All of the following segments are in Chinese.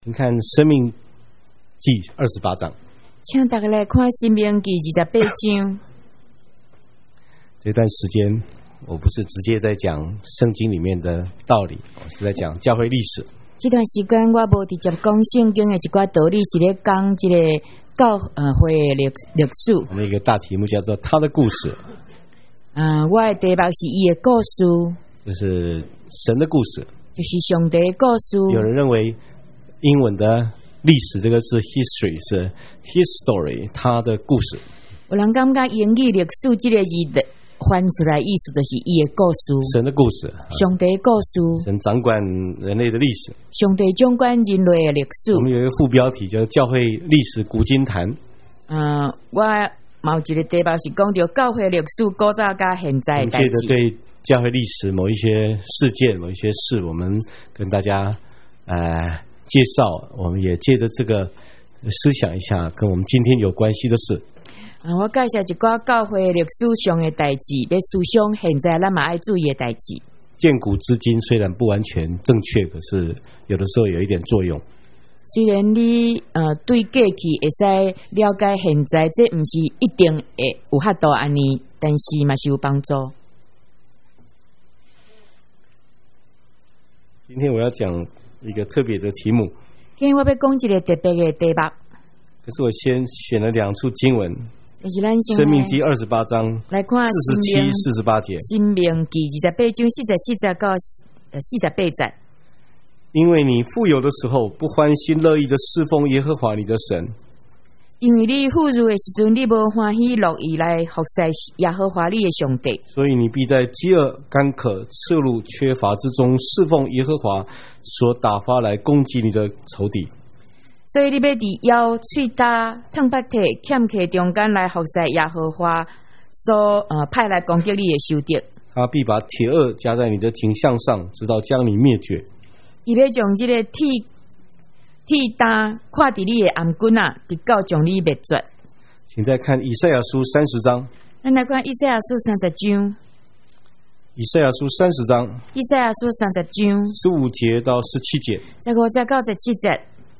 你看《生命记》28章， 请大家来看《生命记》28章。 这段时间，我不是直接在讲圣经里面的道理，我是在讲教会历史。 这段时间我无直接讲圣经的一寡道理，是咧讲这个教会的历史。 我们有一个大题目叫做“他的故事”。 我的题目是伊的故事， 就是神的故事， 就是上帝的故事。 有人认为英文的历史这个字 history 是 history， 他的故事。 有人感觉英语历史这个字翻出来意思就是伊的故事， 神的故事， 上帝的故事， 神掌管人类的历史， 上帝掌管人类的历史。 我们有一个副标题叫教会历史古今谈。 我某一个题目是讲到教会历史古早甲现在的代志。 借着对教会历史某一些事件、某一些事，我们跟大家介绍，我们也借着这个思想一下跟我们今天有关系的事。 我介绍一寡教会历史上的代志，要思想现在咱嘛爱注意的代志。 见古知今虽然不完全正确，可是有的时候有一点作用。 虽然你对过去会使了解现在，这不是一定会有法度安尼，但是嘛是有帮助。 今天我要讲一个特别的题目。 今天我要讲一个特别的题目。 可是我先选了两处经文， 就是咱先生命记28章来看 47、48节。 生命记28章47到48节。 因为你富有的时候，不欢心乐意的侍奉耶和华你的神。 因为你富裕的时阵，你无欢喜乐意来服侍耶和华你的上帝，所以你必在饥饿、干渴、赤露、缺乏之中侍奉耶和华所打发来攻击你的仇敌。 所以你要伫腰、喙焦、痛八体、欠客中间来服侍耶和华所派来攻击你的仇敌。 他必把铁轭加在你的颈项上，直到将你灭绝。 伊要将这个铁担跨伫你的颔棍啊，直到将你灭绝。 请再看以赛亚书30章。 咱来看以赛亚书30章。 以赛亚书30章。 以赛亚书30章 15节到17节。 15节到17节。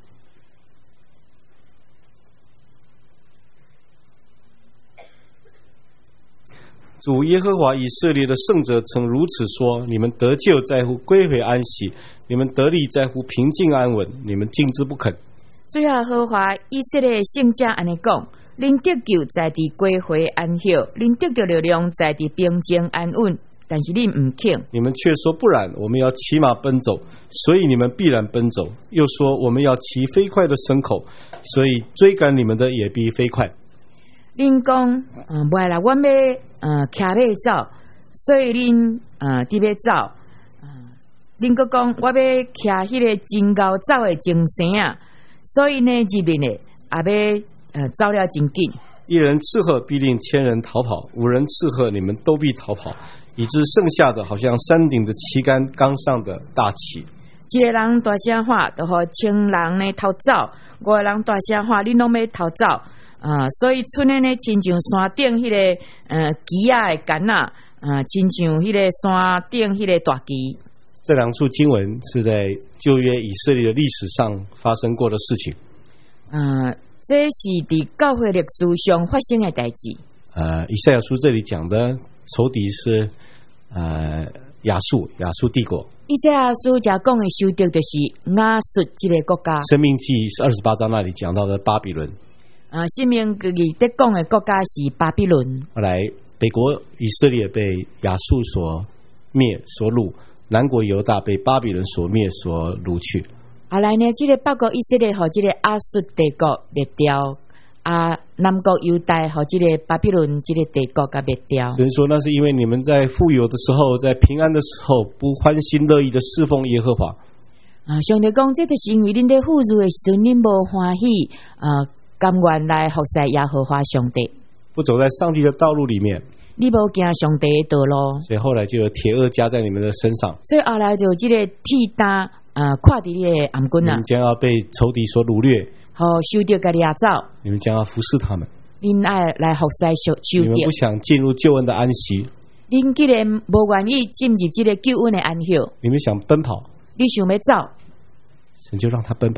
主耶和华以色列的圣者曾如此说：你们得救在乎归回安息，你们得力在乎平静安稳，你们静之不肯。 主耶和华以色列圣者安尼讲：恁得救在伫归回安息，恁得着力量在伫平静安稳，但是恁唔肯。 你们却说不然，我们要骑马奔走，所以你们必然奔走；又说我们要骑飞快的牲口，所以追赶你们的也必飞快。 恁讲袂啦，我要骑马走，所以恁伫要走。恁阁讲我要骑迄个真高走的精神啊，所以呢入面呢也要走了真紧。 一人斥喝必令千人逃跑，5人斥喝你们都必逃跑，以致剩下的好像山顶的旗杆刚上的大旗。 一个人大声喊，就互千人呢逃走；5个人大声喊，恁拢要逃走。所以村的呢，亲像山顶迄个旗仔的杆啊，亲像迄个山顶迄个大旗。 这两处经文是在旧约以色列的历史上发生过的事情。 这是伫教会历史上发生的代志。 以赛亚书这里讲的仇敌是亚述帝国。 以赛亚书讲的仇敌就是亚述这个国家。 生命记28章那里讲到的巴比伦。 生命记在讲的国家是巴比伦。 后来北国以色列被亚述所灭所掳，南国犹大被巴比伦所灭所掳去。 后来呢，这个北国以色列和这个亚述帝国灭掉，南国犹大和这个巴比伦这个帝国给灭掉。 所以说，那是因为你们在富有的时候，在平安的时候，不欢心乐意的侍奉耶和华。 上帝讲，这就是因为恁在富裕的时阵，恁无欢喜甘愿来服侍耶和华上帝， 不走在上帝的道路里面， 你无行上帝的道路， 所以后来就有铁轭加在你们的身上， 所以后来就这个铁担跨伫你的颔棍啊， 你们将要被仇敌所掳掠， 和仇敌给掠走， 你们将要服侍他们， 恁爱来服侍仇敌， 你们不想进入救恩的安息， 恁既然无愿意进入这个救恩的安息， 你们想奔跑， 你想要走， 神就让他奔跑。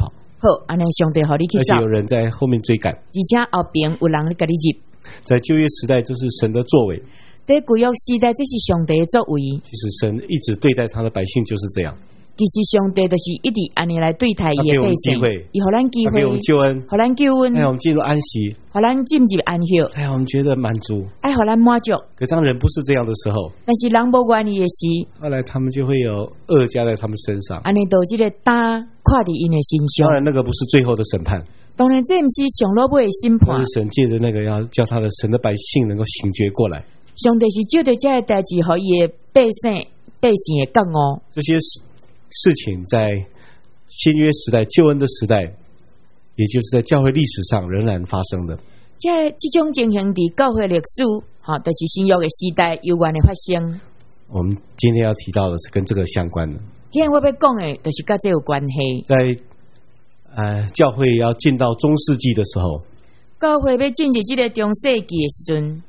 好，安尼上帝互你去走， 而且有人在后面追赶。 而且后边有人咧甲你入。 在旧约时代，这是神的作为。 在旧约时代，这是上帝的作为。 其实神一直对待他的百姓就是这样。 其实上帝就是一直安尼来对待伊的百姓，伊互咱机会， 给我们救恩， 互咱救恩， 让我们进入安息， 互咱进入安息， 哎，我们觉得满足， 爱互咱满足。 可当人不是这样的时候， 但是人无愿意的时， 后来他们就会有恶加在他们身上， 安尼导致个打跨伫因的身上。 当然，那个不是最后的审判， 当然这不是上落尾的审判， 是神借着那个要叫他的神的百姓能够醒觉过来。 上帝是借着这个代志，互伊的百姓的觉悟。 这些事情在新约时代、救恩的时代，也就是在教会历史上仍然发生的。 这种情形伫教会历史，就是新约的时代有关的发生。 我们今天要提到的是跟这个相关的。 今天我要讲的，就是跟这有关系。 在教会要进到中世纪的时候， 教会要进入这个中世纪的时阵，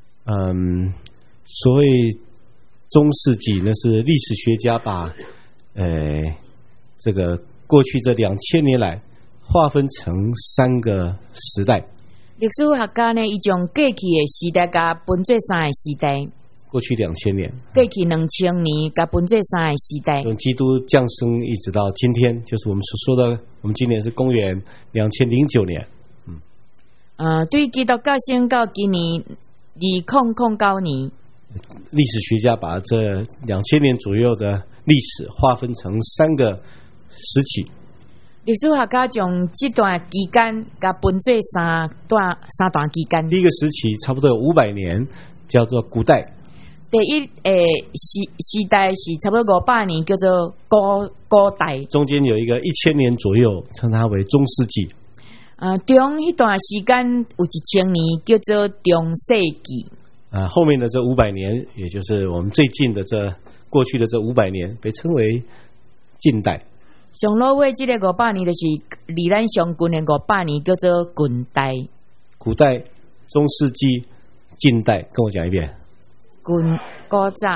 所谓中世纪，那是历史学家把这个过去这2000年来划分成3个时代。 历史学家呢，伊将过去的时代甲分做3个时代。 过去2000年， 过去2000年甲分做3个时代。 从基督降生一直到今天，就是我们所说的，我们今年是公元2009年。 对基督降生到今年2009年。 历史学家把这2000年左右的历史划分成3个时期。 历史学家将这段期间甲分做三段期间。 第一个时期差不多有500年，叫做古代。 第一时代是差不多500年，叫做古代。 中间有一个1000年左右，称它为中世纪。 中迄段时间有1000年，叫做中世纪。 后面的这500年，也就是我们最近的过去的这500年，被称为近代。 上落尾这个500年，就是离咱上近的500年，叫做近代。 古代、中世纪、近代，跟我讲一遍。 古早。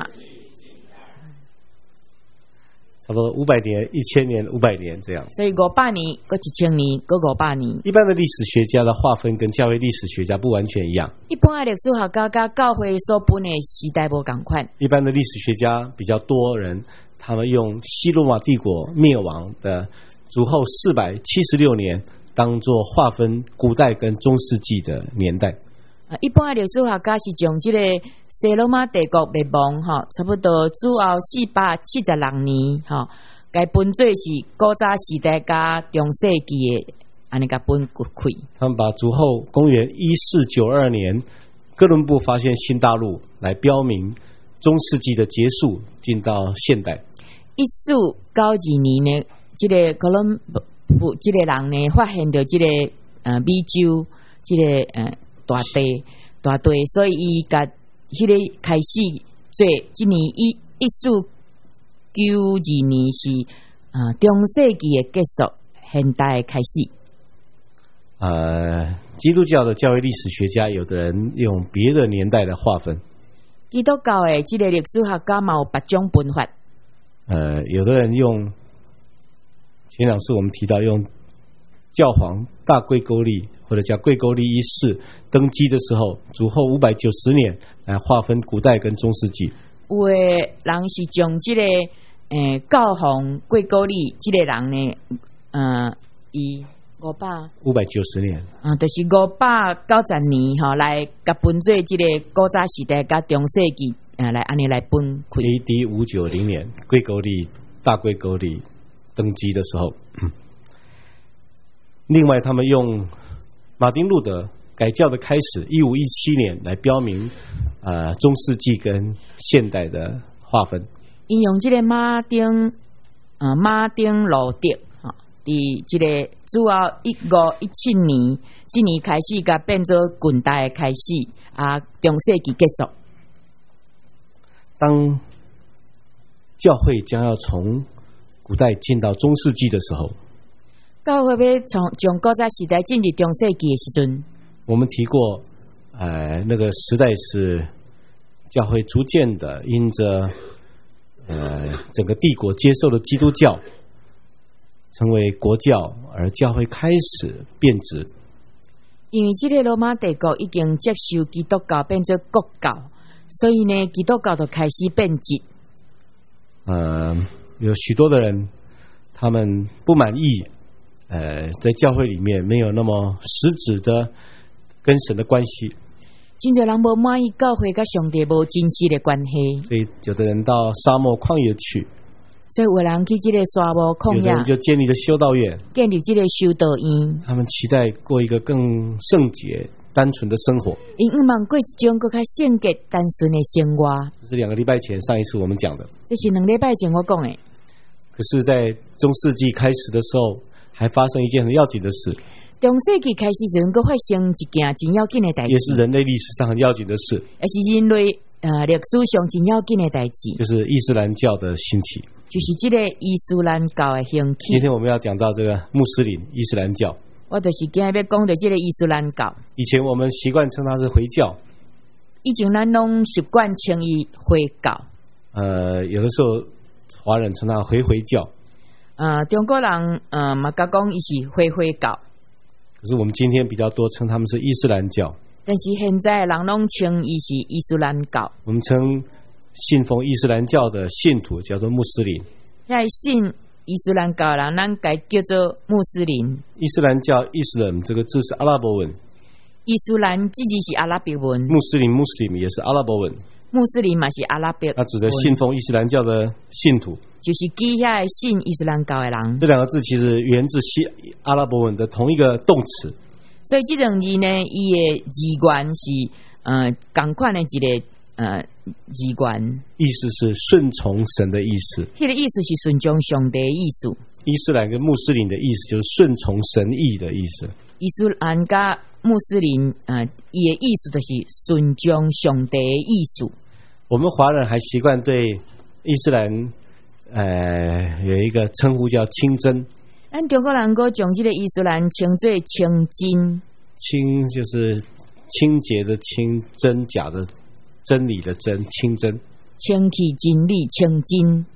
差不多500年、1000年、500年这样， 所以500年、1000年、500年。 一般的历史学家的划分跟教会历史学家不完全一样。 一般的历史学家跟教会所分的时代不同款。 一般的历史学家比较多人，他们用西罗马帝国灭亡的主后476年当作划分古代跟中世纪的年代。 一般的历史学家是将这个西罗马帝国灭亡差不多主后476年该分做是古早时代加中世纪的，安尼甲分开。 他们把主后公元1492年哥伦布发现新大陆来标明中世纪的结束，进到现代。 1492年呢，这个哥伦布这个人呢发现到这个美洲这个大地，所以伊甲迄个开始做，今年1492年是中世纪的结束，现代的开始。 基督教的教会历史学家，有的人用别的年代的划分。 基督教的这个历史学家嘛有别种分法。 有的人用前2次我们提到用教皇大贵沟利或者叫贵沟利一世登基的时候，主后590年来划分古代跟中世纪。 有的人是将这个教皇贵沟利这个人呢，以590 年， 就是590年来甲分做这个古早时代甲中世纪来安尼来分开。 AD 590年，大贵沟利登基的时候。另外，他们用马丁路德改教的开始1517年来标明中世纪跟现代的划分。 引用这个马丁路德伫这个主后1517年，这年开始甲变做近代的开始中世纪结束。 当教会将要从古代进到中世纪的时候， 教会要从古早时代进入中世纪的时阵， 我们提过，那个时代是教会逐渐的因着整个帝国接受了基督教，成为国教， 而教会开始变质。 因为这个罗马帝国已经接受基督教变做国教，所以呢，基督教就开始变质。 有许多的人，他们不满意，在教会里面没有那么实质的跟神的关系。 真多人不满意教会跟上帝无真实的关系， 所以有的人到沙漠旷野去， 所以有人去这个沙漠旷有的人就野， 建立了修道院， 建立这个修道院， 他们期待过一个更圣洁、单纯的生活。 因希望过一种更加圣洁、单纯的生活。 这是2个礼拜前上一次我们讲的。 这是2礼拜前我讲的。 可是，在中世纪开始的时候，还发生一件很要紧的事， 中世纪开始就能够发生一件真要紧的代也是志， 人类历史上很要紧的事， 也是人类历史上真要紧的代志， 就是伊斯兰教的兴起。 就是这个伊斯兰教的兴起。 今天我们要讲到这个穆斯林伊斯兰教。 我就是今日要讲到这个伊斯兰教。 以前我们习惯称它是回教， 以前咱拢习惯称伊回教， 有的时候华人称它回教。 中国人嘛甲讲伊是回教， 可是我们今天比较多称他们是伊斯兰教。 但是现在的人拢称伊是伊斯兰教。 我们称信奉伊斯兰教的信徒叫做穆斯林。 遐信伊斯兰教的人，咱该叫做穆斯林。 伊斯兰教伊斯兰这个字是阿拉伯文， 伊斯兰这字是阿拉伯文， 穆斯林 Muslim 也是阿拉伯文， 穆斯林嘛是阿拉伯文， 它指的信奉伊斯兰教的信徒， 就是基遐的信伊斯兰教的人。 这2个字其实源自阿拉伯文的同一个动词， 所以这2字呢，伊的字源是同款的一个字源， 意思是顺从神的意思。 迄个意思是顺从上帝的意思。 伊斯兰跟穆斯林的意思就是顺从神意的意思。 伊斯兰甲穆斯林伊的意思就是顺从上帝的意思。 我们华人还习惯对伊斯兰有一个称呼叫清真。 咱中国人佫将这个伊斯兰称作清真， 清就是清洁的清，真假的真理的真，清真。 清气真理清真。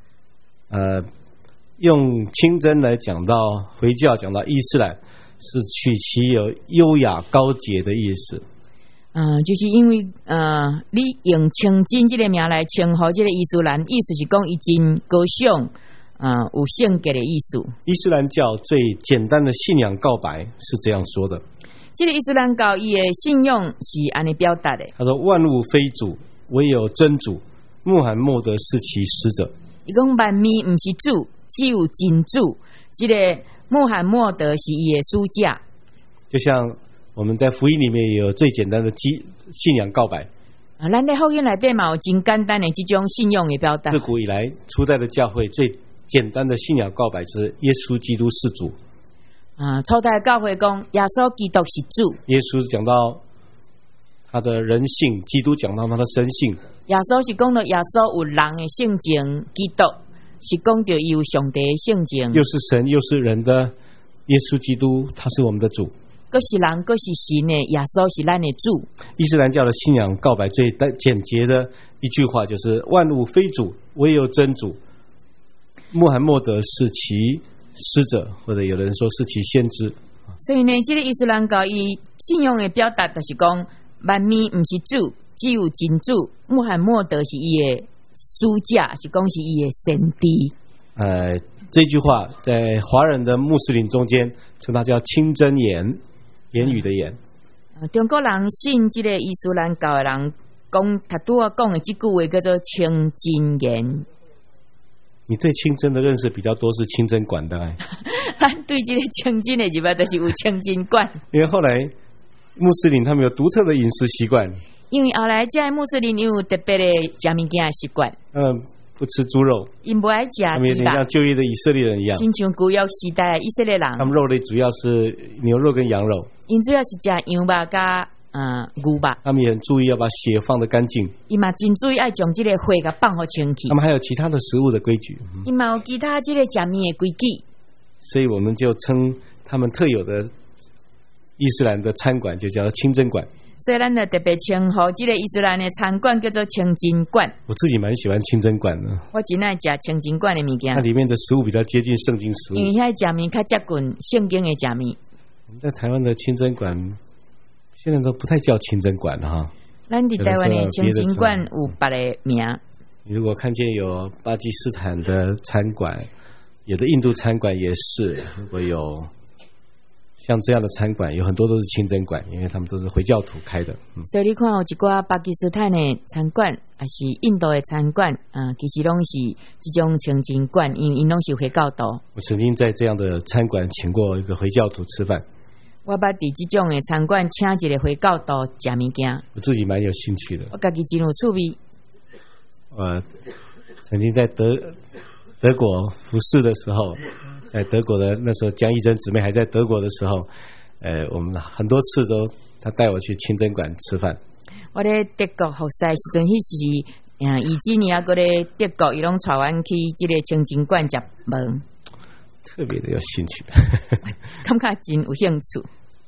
用清真来讲到回教，讲到伊斯兰，是取其有优雅高洁的意思。 就是因为你用清真这个名来称呼这个伊斯兰，意思是讲伊真高尚，有圣洁的意思。 伊斯兰教最简单的信仰告白是这样说的： 这个伊斯兰教伊的信仰是安尼表达的。 他说：“万物非主，唯有真主，穆罕默德是其使者。” 伊讲万物不是主，只有真主。这个穆罕默德是伊的使者。 就像我们在福音里面也有最简单的信仰告白。 咱在福音内底嘛有真简单的这种信仰的表达。 自古以来，初代的教会最简单的信仰告白就是耶稣基督是主。 初代教会讲耶稣基督是主。 耶稣讲到他的人性，基督讲到他的神性。 耶稣是讲到耶稣有人的性情，基督是讲到伊有上帝的性情， 又是神又是人的耶稣基督，他是我们的主。 佫是人，佫是神的耶稣是咱的主。 伊斯兰教的信仰告白最简洁的一句话就是：万物非主，唯有真主。穆罕默德是其使者，或者有人说是其先知。 所以呢，这个伊斯兰教伊信仰的表达就是讲，万物不是主，只有真主。穆罕默德是伊的使者，是讲是伊的先知。 这句话在华人的穆斯林中间称它叫清真言，言语的言。 中国人信这个伊斯兰教的人讲，他拄我讲的这句话叫做清真言。 你对清真的认识比较多是清真馆的咱对这个清真的入面就是有清真馆。 因为后来穆斯林他们有独特的饮食习惯， 因为后来这穆斯林有特别的吃物件的习惯。 不吃猪肉， 因不爱吃他们有点像旧约的以色列人一样， 亲像旧约时代以色列人， 他们肉类主要是牛肉跟羊肉， 因主要是吃羊肉加牛肉。 他们也很注意要把血放得干净， 伊嘛真注意爱将这个血给放好清气。 他们还有其他的食物的规矩， 伊嘛有其他这个吃面的规矩， 所以我们就称他们特有的伊斯兰的餐馆就叫清真馆。 所以咱就特别称呼这个伊斯兰的餐馆叫做清真馆。 我自己蛮喜欢清真馆的， 我真爱食清真馆的物件， 它里面的食物比较接近圣经食物， 因为遐食面较接近圣经的食面。 我们在台湾的清真馆现在都不太叫清真馆了哈。 咱伫台湾的清真馆有别个名。 你如果看见有巴基斯坦的餐馆，有的印度餐馆也是，如果有像这样的餐馆，有很多都是清真馆，因为他们都是回教徒开的。 所以你看有一寡巴基斯坦的餐馆，还是印度的餐馆其实拢是这种清真馆，因为因拢是回教徒。 我曾经在这样的餐馆请过一个回教徒吃饭。 我捌伫这种的餐馆请一个回教徒食物件， 我自己蛮有兴趣的。 我家己真有趣味。 曾经在德国服侍的时候，在德国的那时候，江一珍姊妹还在德国的时候，我们很多次都他带我去清真馆吃饭。 我在德国服侍时阵，迄时以前啊，搁咧德国，伊拢带阮去这个清真馆食饭， 特别的有兴趣， 感觉真有兴趣。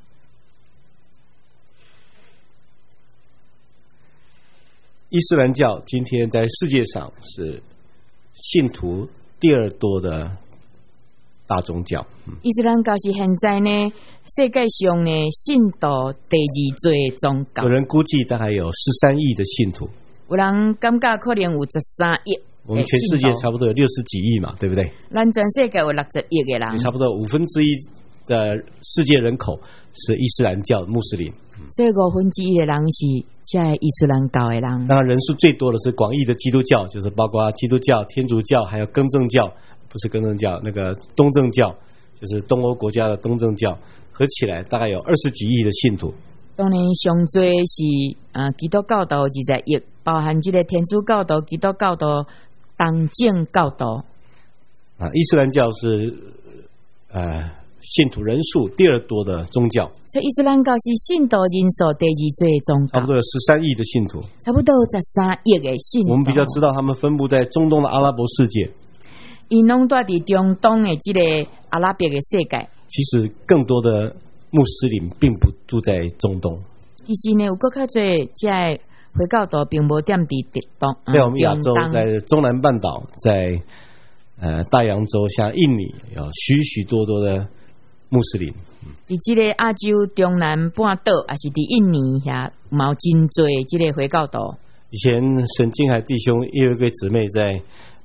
伊斯兰教今天在世界上是信徒第二多的大宗教。 伊斯兰教是现在呢世界上呢信徒第二最的宗教。 有人估计大概有13亿的信徒， 有人感觉可能有13亿。 我们全世界差不多有60几亿嘛，对不对？ 咱全世界有60亿的人， 差不多1/5的世界人口是伊斯兰教穆斯林。 所以1/5的人是这伊斯兰教的人。 当然人数最多的是广义的基督教，就是包括基督教、天主教还有更正教，不是更正教，那个东正教，就是东欧国家的东正教，合起来大概有20几亿的信徒。 当然上多是基督教徒20亿，包含这个天主教徒、基督教徒、东正教徒。 伊斯兰教是信徒人数第二多的宗教， 所以伊斯兰教是信徒人数第二最的宗教， 差不多有13亿的信徒， 差不多13亿的信徒。 我们比较知道他们分布在中东的阿拉伯世界， 因拢住伫中东的这个阿拉伯的世界。 其实更多的穆斯林并不住在中东， 其实呢，有更较侪这回教徒并无踮伫东， 在我们亚洲，在中南半岛，在大洋洲，像印尼有许许多多的穆斯林。 伫这个亚洲中南半岛，还是伫印尼遐，有真侪这个回教徒。 以前沈金海弟兄也有一个姊妹在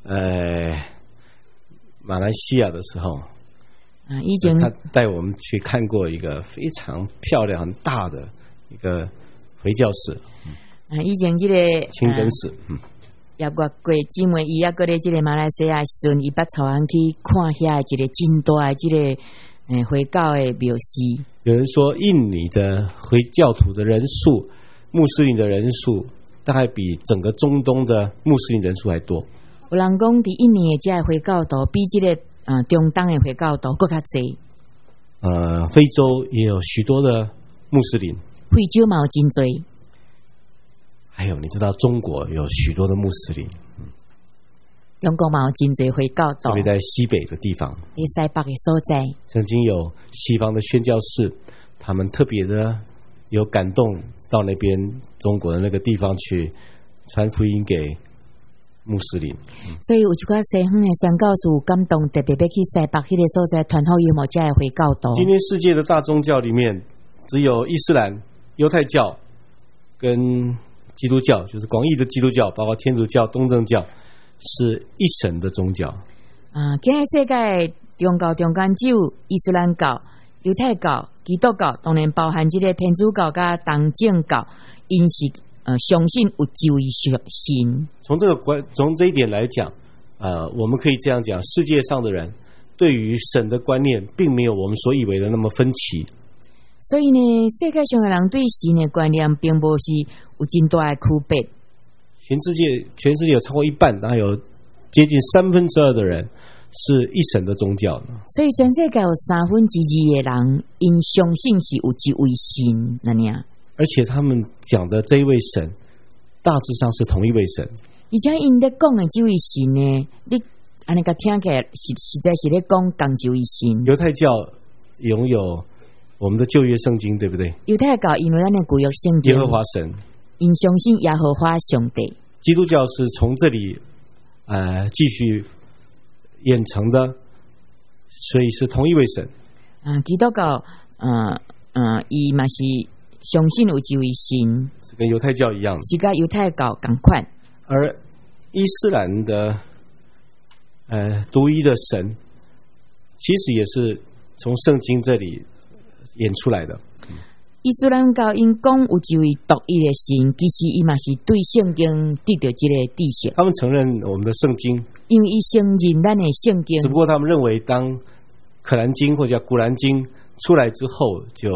马来西亚的时候， 以前他带我们去看过一个非常漂亮、很大的一个回教寺。 以前这个清真寺， 也过姊妹伊也过咧这个马来西亚时阵，伊捌带人去看遐一个真大的这个回教的庙寺。 有人说，印尼的回教徒的人数，穆斯林的人数，大概比整个中东的穆斯林人数还多。 有人讲，伫印尼的这个回教徒比这个中东的回教徒更较侪。 非洲也有许多的穆斯林， 非洲嘛有真侪。 还有，你知道中国有许多的穆斯林， 中国嘛有真侪回教徒， 特别在西北的地方， 在西北的所在， 曾经有西方的宣教士，他们特别的有感动，到那边中国的那个地方去传福音给穆斯林。 所以有一寡西方的宣教士有感动，特别要去西北迄个所在传福音给这些回教徒。 今天世界的大宗教里面，只有伊斯兰、犹太教跟基督教，就是广义的基督教，包括天主教、东正教，是一神的宗教。 今日世界宗教中间只有伊斯兰教、犹太教、基督教，当然包含这个天主教跟东正教，因是相信有一位神。 从这一点来讲，我们可以这样讲：世界上的人对于神的观念，并没有我们所以为的那么分歧。 所以呢，世界上的人对神的观念，并不是有真大的区别。 全世界有超过一半，大概有接近2/3的人是一神的宗教。 所以全世界有2/3的人，因相信是有一位神那样。 而且他们讲的这一位神，大致上是同一位神。 而且因在讲的这位神呢，你安尼个听起来实在是在讲同一位神。 犹太教拥有我们的旧约圣经，对不对？ 犹太教因为咱的旧约圣经， 耶和华神， 因相信耶和华上帝。 基督教是从这里继续演成的，所以是同一位神。 基督教伊嘛是相信有一位神， 是跟犹太教一样的， 是跟犹太教同款。 而伊斯兰的独一的神，其实也是从圣经这里演出来的。 伊斯兰教因讲有一位独一的神，其实伊嘛是对圣经得到这个知识。 他们承认我们的圣经， 因为伊承认咱的圣经， 只不过他们认为当可兰经或者叫古兰经出来之后，就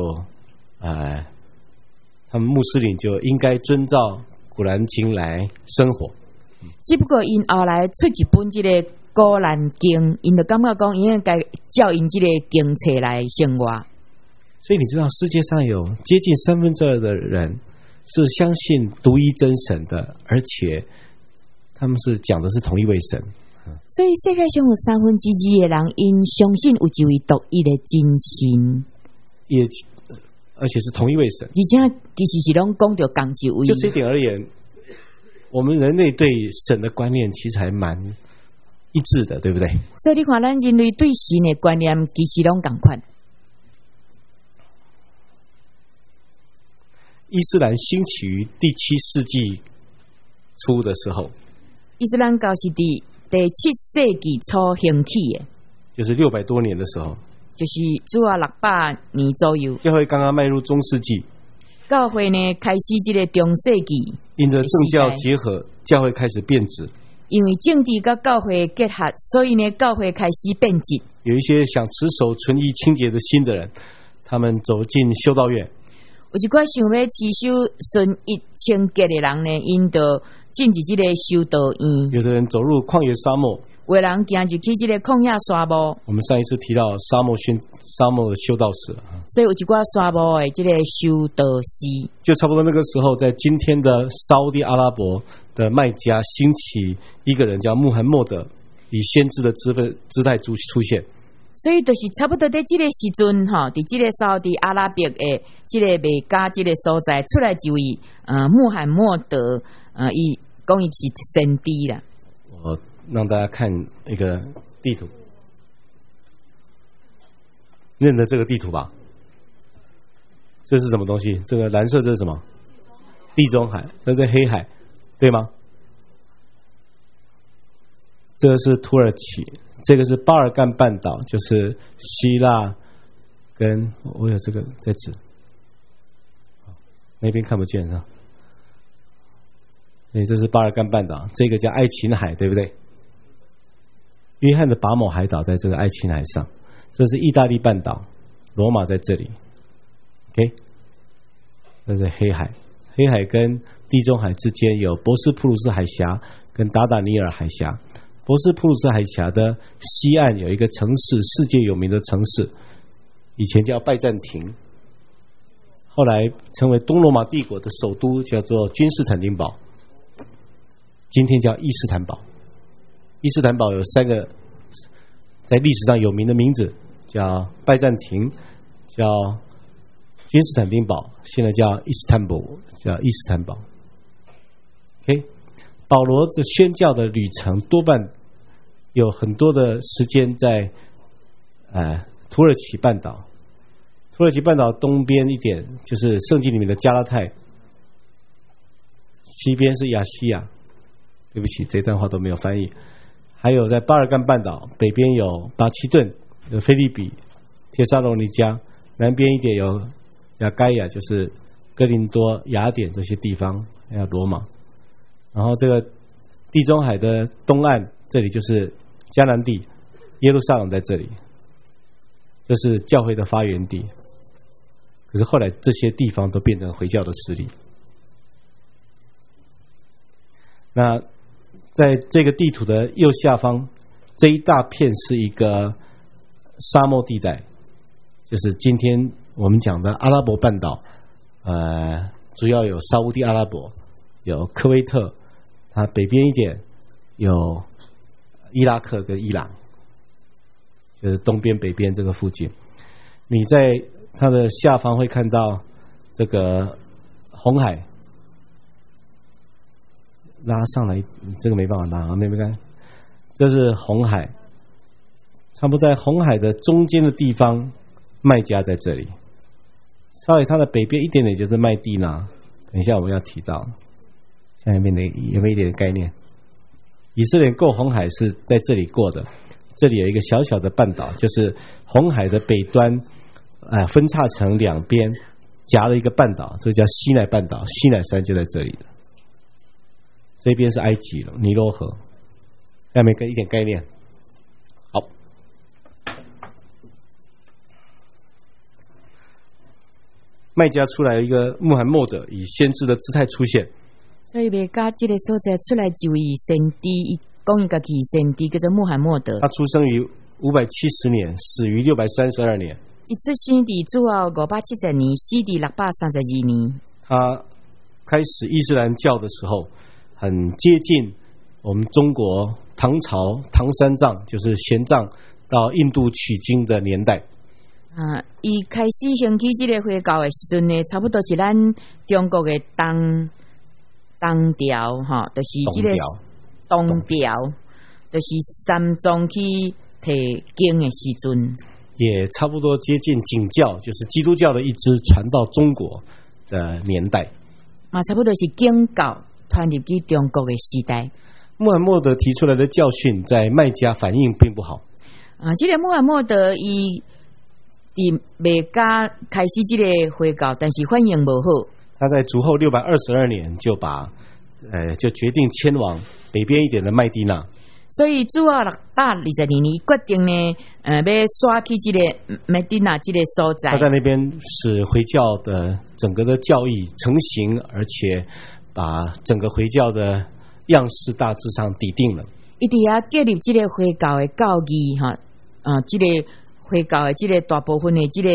他们穆斯林就应该遵照古兰经来生活。 只不过因后来出一本这个古兰经，因就感觉讲因应该照因这个经册来生活。 所以你知道世界上有接近2/3的人是相信独一真神的，而且他们是讲的是同一位神。 所以世界上有2/3的人因相信有一位独一的真神， 而且是同一位神， 而且其实是拢讲到同一位。 就这一点而言，我们人类对神的观念其实还蛮一致的，对不对？ 所以你看咱人类对神的观念其实拢同款。 伊斯兰兴起于第7世纪初的时候， 伊斯兰教是第7世纪初兴起的， 就是600多年的时候， 就是主要600年左右。 教会刚刚迈入中世纪， 教会呢开始这个中世纪， 因着政教结合，教会开始变质。 因为政治跟教会结合，所以呢教会开始变质。 有一些想持守纯一清洁的心的人，他们走进修道院。 有一寡想要持守纯一清洁的人呢，因就进入这个修道院。 有的人走入旷野沙漠， 有的人行入去这个旷野沙漠。 我们上一次提到沙漠的修道士， 所以有一寡沙漠的这个修道士， 就差不多那个时候，在今天的沙烏地阿拉伯的麦加兴起一个人叫穆罕默德，以先知的姿态出现。 所以就是差不多在这个时阵哈，在这个沙烏地阿拉伯的这个麦加这个所在出来一位穆罕默德，伊讲伊是先知啦。 我让大家看一个地图，认得这个地图吧？这是什么东西？这个蓝色这是什么？地中海，这是黑海，对吗？这个是土耳其，这个是巴尔干半岛，就是希腊跟我有这个在指，那边看不见啊。所以这是巴尔干半岛，这个叫爱琴海，对不对？约翰的拔某海岛在这个爱琴海上，这是意大利半岛，罗马在这里。OK， 这是黑海，黑海跟地中海之间有博斯普鲁斯海峡跟达达尼尔海峡。博斯普鲁斯海峡的西岸有一个城市，世界有名的城市，以前叫拜占庭，后来成为东罗马帝国的首都，叫做君士坦丁堡，今天叫伊斯坦堡。伊斯坦堡有3个在历史上有名的名字，叫拜占庭，叫君士坦丁堡，现在叫伊斯坦堡，叫伊斯坦堡。OK， 保罗这宣教的旅程多半有很多的时间在土耳其半岛。土耳其半岛东边一点就是圣经里面的加拉太，西边是亚细亚，对不起，这段话都没有翻译。还有在巴尔干半岛北边有巴奇顿，有菲利比、帖撒罗尼迦，南边一点有亚该亚，就是哥林多、雅典这些地方，还有罗马。然后这个地中海的东岸，这里就是迦南地，耶路撒冷在这里，这是教会的发源地。可是后来这些地方都变成回教的势力。那在这个地图的右下方，这一大片是一个沙漠地带，就是今天我们讲的阿拉伯半岛，主要有沙烏地阿拉伯，有科威特，它北边一点有伊拉克跟伊朗，就是东边北边这个附近。你在它的下方会看到这个红海，拉上来，这个没办法拉啊，没看，这是红海，差不多在红海的中间的地方，麦加在这里，稍微它的北边一点点就是麦地那，等一下我们要提到，下面的有没有一点概念？以色列过红海是在这里过的，这里有一个小小的半岛，就是红海的北端，分叉成两边，夹了一个半岛，这叫西奈半岛，西奈山就在这里的。这边是埃及了，尼罗河，下面一点概念。好，麦加出来一个穆罕默德以先知的姿态出现。 所以麦加这个所在出来就以先知，讲一个其先知叫做穆罕默德。 他出生于570年，死于632年。 一出生伫主后570年，死伫632年。 他开始伊斯兰教的时候，很接近我们中国唐朝唐三藏，就是玄奘到印度取经的年代。 伊开始兴起这个回教的时阵呢，差不多是咱中国的东调哈，就是这个东调，就是三宗去提经的时阵， 也差不多接近景教，就是基督教的一支传到中国的年代。 差不多是景教传入去中国的时代。 穆罕默德提出来的教训，在麦加反应并不好。 这个穆罕默德伊伫麦加开始这个回教，但是反应不好。他在主后622年就决定迁往北边一点的麦地那。 所以主后622年决定呢，要刷去这个麦地那这个所在。 他在那边使回教的整个的教义成型，而且把整个回教的样式大致上底定了。 伊伫遐建立这个回教的教义哈，这个回教的这个大部分的这个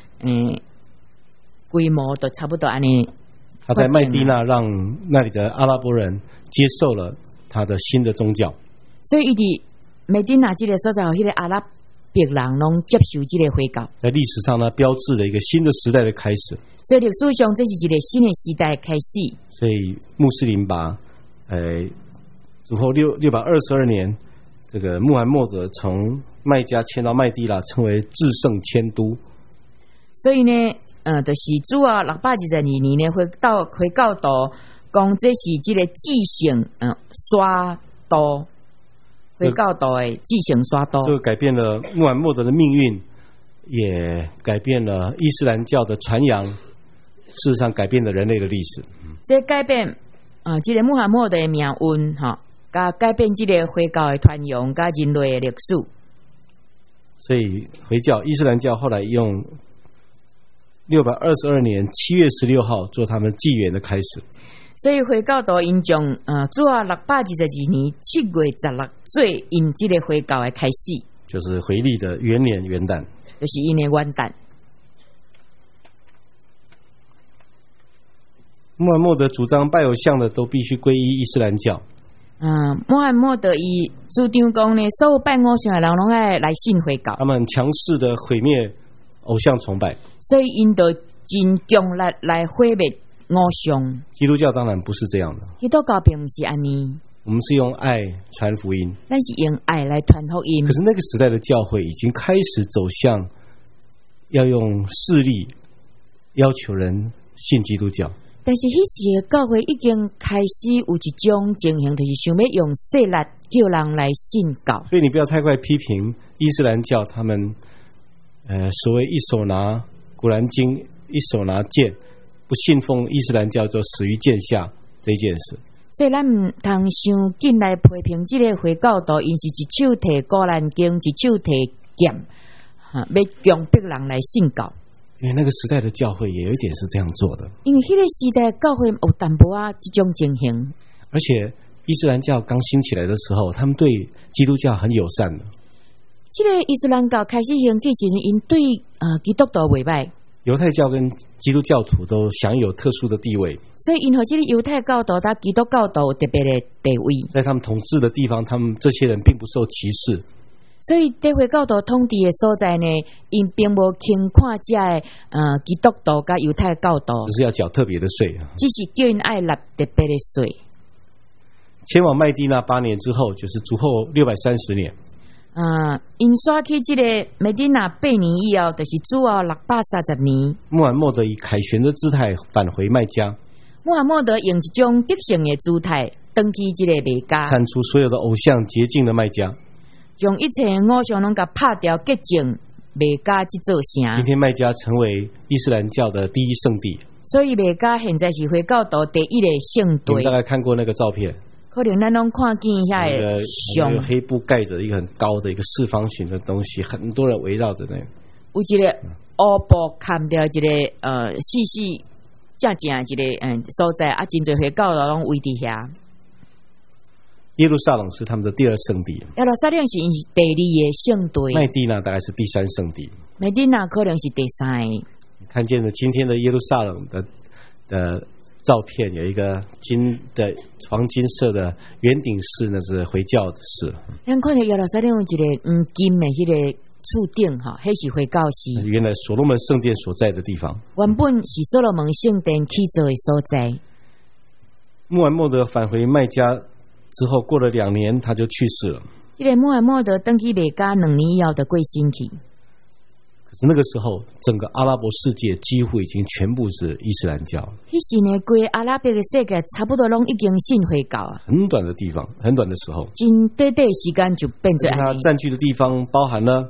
规模都差不多安尼。 他在麦地那让那里的阿拉伯人接受了他的新的宗教， 所以伊伫麦地那这个所在，迄个阿拉伯人拢接受这个回教。 在历史上呢，标志了一个新的时代的开始。 所以历史上这是一个新的时代开始。 所以穆斯林把主后622年，这个穆罕默德从麦加迁到麦地那，称为至圣迁都。 所以呢，就是主后622年呢，回教徒讲这是这个继承刷都，回教徒的继承刷都。 这个改变了穆罕默德的命运，也改变了伊斯兰教的传扬，事实上改变了人类的历史。 这改变这个穆罕默德的命运哈，加改变这个回教的传扬，加人类的历史。 所以回教伊斯兰教后来用622年7月16号做他们纪元的开始。 所以回教徒因将主后622年7月16做因这个回教的开始， 就是回历的元年元旦， 就是因的元旦。 穆罕默德主张拜偶像的都必须皈依伊斯兰教。 穆罕默德伊主张讲呢，所有拜偶像的人拢爱来信回教。 他们强势的毁灭偶像崇拜， 所以因都真强力来毁灭偶像。 基督教当然不是这样的， 基督教并不是安尼。 我们是用爱传福音， 但是用爱来传福音。 可是那个时代的教会已经开始走向要用势力要求人信基督教。 但是迄时的教会已经开始有一种情形，就是想要用势力叫人来信教。 所以你不要太快批评伊斯兰教，他们所谓一手拿古兰经，一手拿剑，不信奉伊斯兰教就死于剑下这件事。 所以咱唔通伤紧来批评这个回教徒，因是一手提古兰经，一手提剑，要强迫人来信教。 因为那个时代的教会也有一点是这样做的， 因为迄个时代教会有淡薄这种情形。 而且伊斯兰教刚兴起来的时候，他们对基督教很友善的。 这个伊斯兰教开始兴起时，因对基督徒袂歹。 犹太教跟基督教徒都享有特殊的地位， 所以因和这个犹太教徒甲基督教徒有特别的地位。 在他们统治的地方，他们这些人并不受歧视。 所以在回教徒统治的所在呢，因并无轻看这的基督徒甲犹太教徒， 只是要缴特别的税。 只是叫因爱纳特别的税。 前往麦地那8年之后，就是主后630年。 因刷去这个麦地那8年以后，就是主后630年。 穆罕默德以凯旋的姿态返回麦加。 穆罕默德用一种得胜的姿态登去这个麦加， 铲除所有的偶像洁净的麦加， 将一切偶像拢甲拍掉洁净麦加这座城。 今天麦加成为伊斯兰教的第一圣地， 所以麦加现在是回教徒第一个圣地。 你们大概看过那个照片？ 可能咱拢看见遐个像黑布盖着一个很高的一个四方形的东西，很多人围绕着那。 有一个乌布看掉一个细细正正一个所在啊，真侪回教徒拢围伫遐。 耶路撒冷是他们的第二圣地， 耶路撒冷是第二个圣地， 麦地那大概是第3圣地， 麦地那可能是第3个。 你看见了今天的耶路撒冷的照片，有一个黄金色的圆顶式，那是回教的式。 咱看到耶路撒冷有一个金的迄个柱顶哈，迄是回教寺， 原来所罗门圣殿所在的地方， 原本是所罗门圣殿起造的所在。 穆罕默德返回麦加之后，过了2年他就去世了。 这个穆罕默德登去麦加2年以后的过身去。 可是那个时候，整个阿拉伯世界几乎已经全部是伊斯兰教。 迄时呢，规阿拉伯的世界差不多拢已经信回教啊。 很短的地方，很短的时候， 真短短时间就变做。 它占据的地方包含了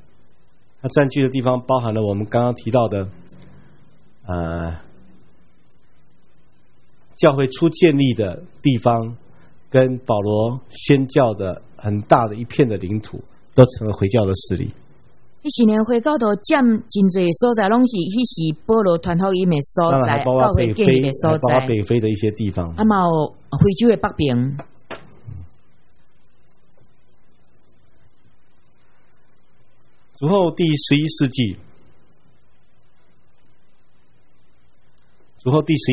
我们刚刚提到的，教会初建立的地方，跟保罗宣教的很大的一片的领土，都成了回教的势力。 迄时呢，回教徒占真侪所在，拢是迄时保罗传福音的所在，教会建立的所在， 包括北非的一些地方， 啊嘛有非洲的北边。 主后第11世纪，主后第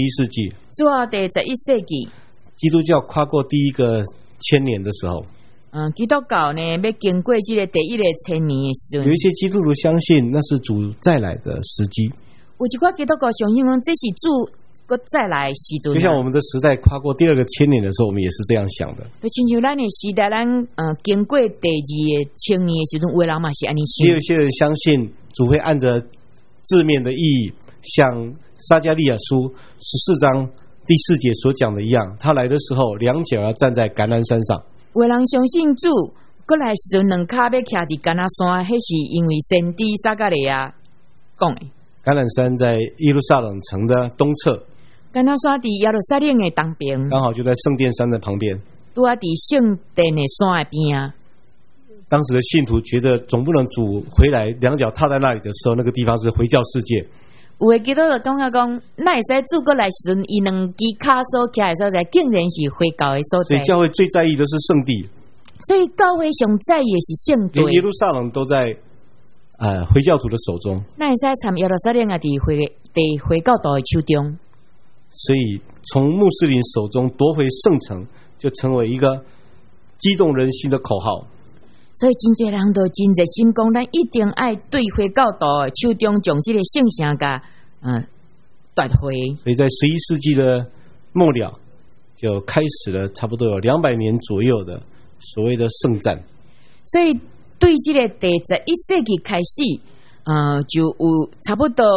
11世纪，基督教跨过第一个1000年的时候。 基督教呢要经过这个第一个1000年的时阵， 有一些基督徒相信那是主再来的时机。 有一寡基督教相信讲这是主搁再来的时阵。 就像我们的时代跨过第2个1000年的时候，我们也是这样想的。 就亲像咱的时代，咱经过第2个1000年的时阵，有的人嘛是安尼想。 也有些人相信主会按着字面的意义，像撒迦利亚书14章第4节所讲的一样，他来的时候2脚要站在橄榄山上。 有人相信主过来时阵2脚要徛伫橄榄山，迄是因为先知撒迦利亚讲的。 橄榄山在耶路撒冷城的东侧， 橄榄山伫耶路撒冷的东边， 刚好就在圣殿山的旁边， 拄啊伫圣殿的山的边啊。 当时的信徒觉得总不能主回来2脚踏在那里的时候，那个地方是回教世界。 有的基督徒感觉讲，那会使主过来时阵，伊2支脚所徛的所在，竟然是回教的所在。 所以教会最在意的是圣地， 所以教会上在意的是圣地。 连耶路撒冷都在回教徒的手中。 那会使参耶路撒冷啊，伫回教徒的手中。 所以从穆斯林手中夺回圣城，就成为一个激动人心的口号。 所以真侪人都真侪心讲，咱一定爱对回教徒手中将这个圣城甲夺回。 所以在11世纪的末了，就开始了差不多有200年左右的所谓的圣战。 所以对这个第11世纪开始，就有差不多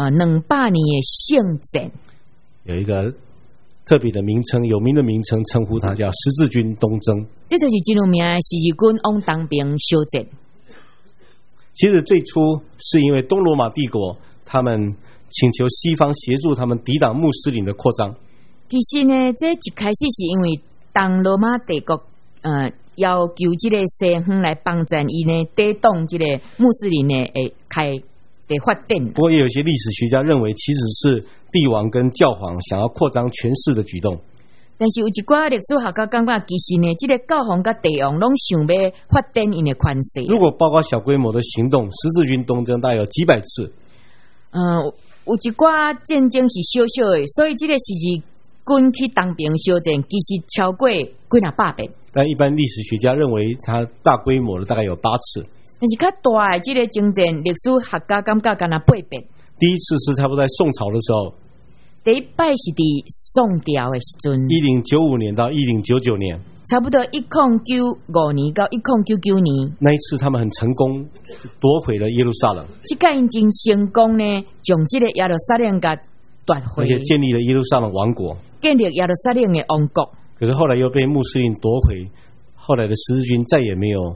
200年的圣战。 有一个特别的名称，有名的名称，称呼它叫十字军东征。这就是真有名的十字军往东边修战。 其实最初是因为东罗马帝国他们请求西方协助他们抵挡穆斯林的扩张。 其实呢，这一开始是因为东罗马帝国要求这个西方来帮助伊呢，抵挡这个穆斯林的开的发展。 不过也有些历史学家认为，其实是帝王跟教皇想要扩张权势的举动。 但是有一寡历史学家感觉，其实呢，这个教皇跟帝王拢想要发展因的权势。 如果包括小规模的行动，十字军东征大概有几百次。 有一寡战争是小小的，所以这个十字军军去当兵相战，其实超过几若百遍。 但一般历史学家认为，它大规模的大概有8次。 但是较大的这个征战，历史学家感觉敢若8遍。 第一次是差不多在宋朝的时候， 第一摆是伫宋朝的时阵 ，1095年到1099年， 差不多1095年到1099年。 那一次他们很成功夺回了耶路撒冷， 这个因真成功呢，将这个耶路撒冷给夺回， 而且建立了耶路撒冷王国， 建立耶路撒冷的王国。 可是后来又被穆斯林夺回，后来的十字军再也没有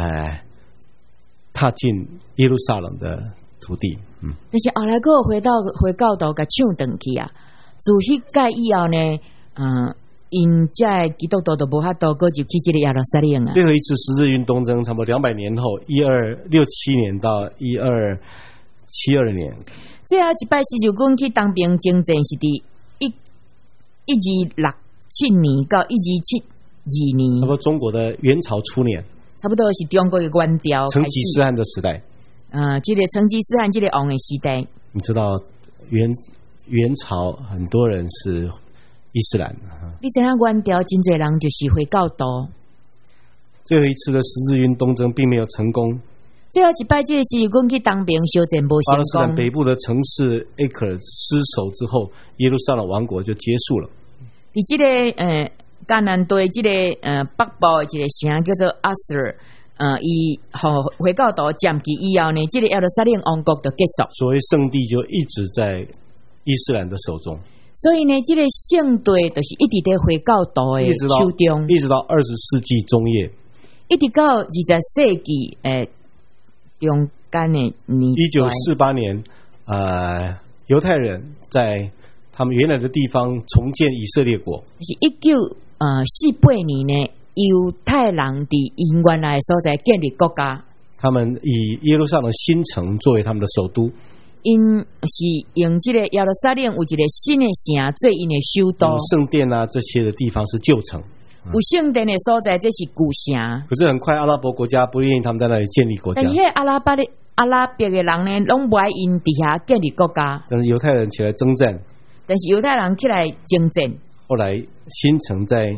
踏进耶路撒冷的土地。 但是后来个回教徒甲抢回去啊，自迄届以后呢，因这基督徒都无法度过就去这个耶路撒冷啊。 最后一次十字军东征差不多200年后，1267年到1272年。 最后一摆十字军去当兵征战是伫1267年到1272年， 差不多中国的元朝初年， 差不多是中国的元朝成吉思汗的时代。 这个成吉思汗这个王的时代。 你知道元朝很多人是伊斯兰， 你知影元朝真侪人就是回教徒。 最后一次的十字军东征并没有成功。 最后一摆这个十字军去当兵相战无成功。 巴勒斯坦北部的城市艾克尔失守之后，耶路撒冷王国就结束了。 伫这个迦南地这个北部的一个城叫做阿斯尔，伊回教徒占据以后呢，这个耶路撒冷王国就结束。 所谓圣地就一直在伊斯兰的手中。 所以呢，这个圣地就是一直在回教徒的手中， 一直到20世纪中叶， 一直到20世纪中间的年 ，1948年，犹太人在他们原来的地方重建以色列国。 是1948年呢，犹太人伫因原来的所在建立国家。 他们以耶路撒冷新城作为他们的首都。 因是用这个耶路撒冷有一个新的城做因的首都。 圣殿啊，这些的地方是旧城。 有圣殿的所在，这是古城。 可是很快，阿拉伯国家不愿意他们在那里建立国家。 但是阿拉伯的人呢，拢不爱因底下建立国家。 但是犹太人起来征战。 但是犹太人起来征战。 后来新城在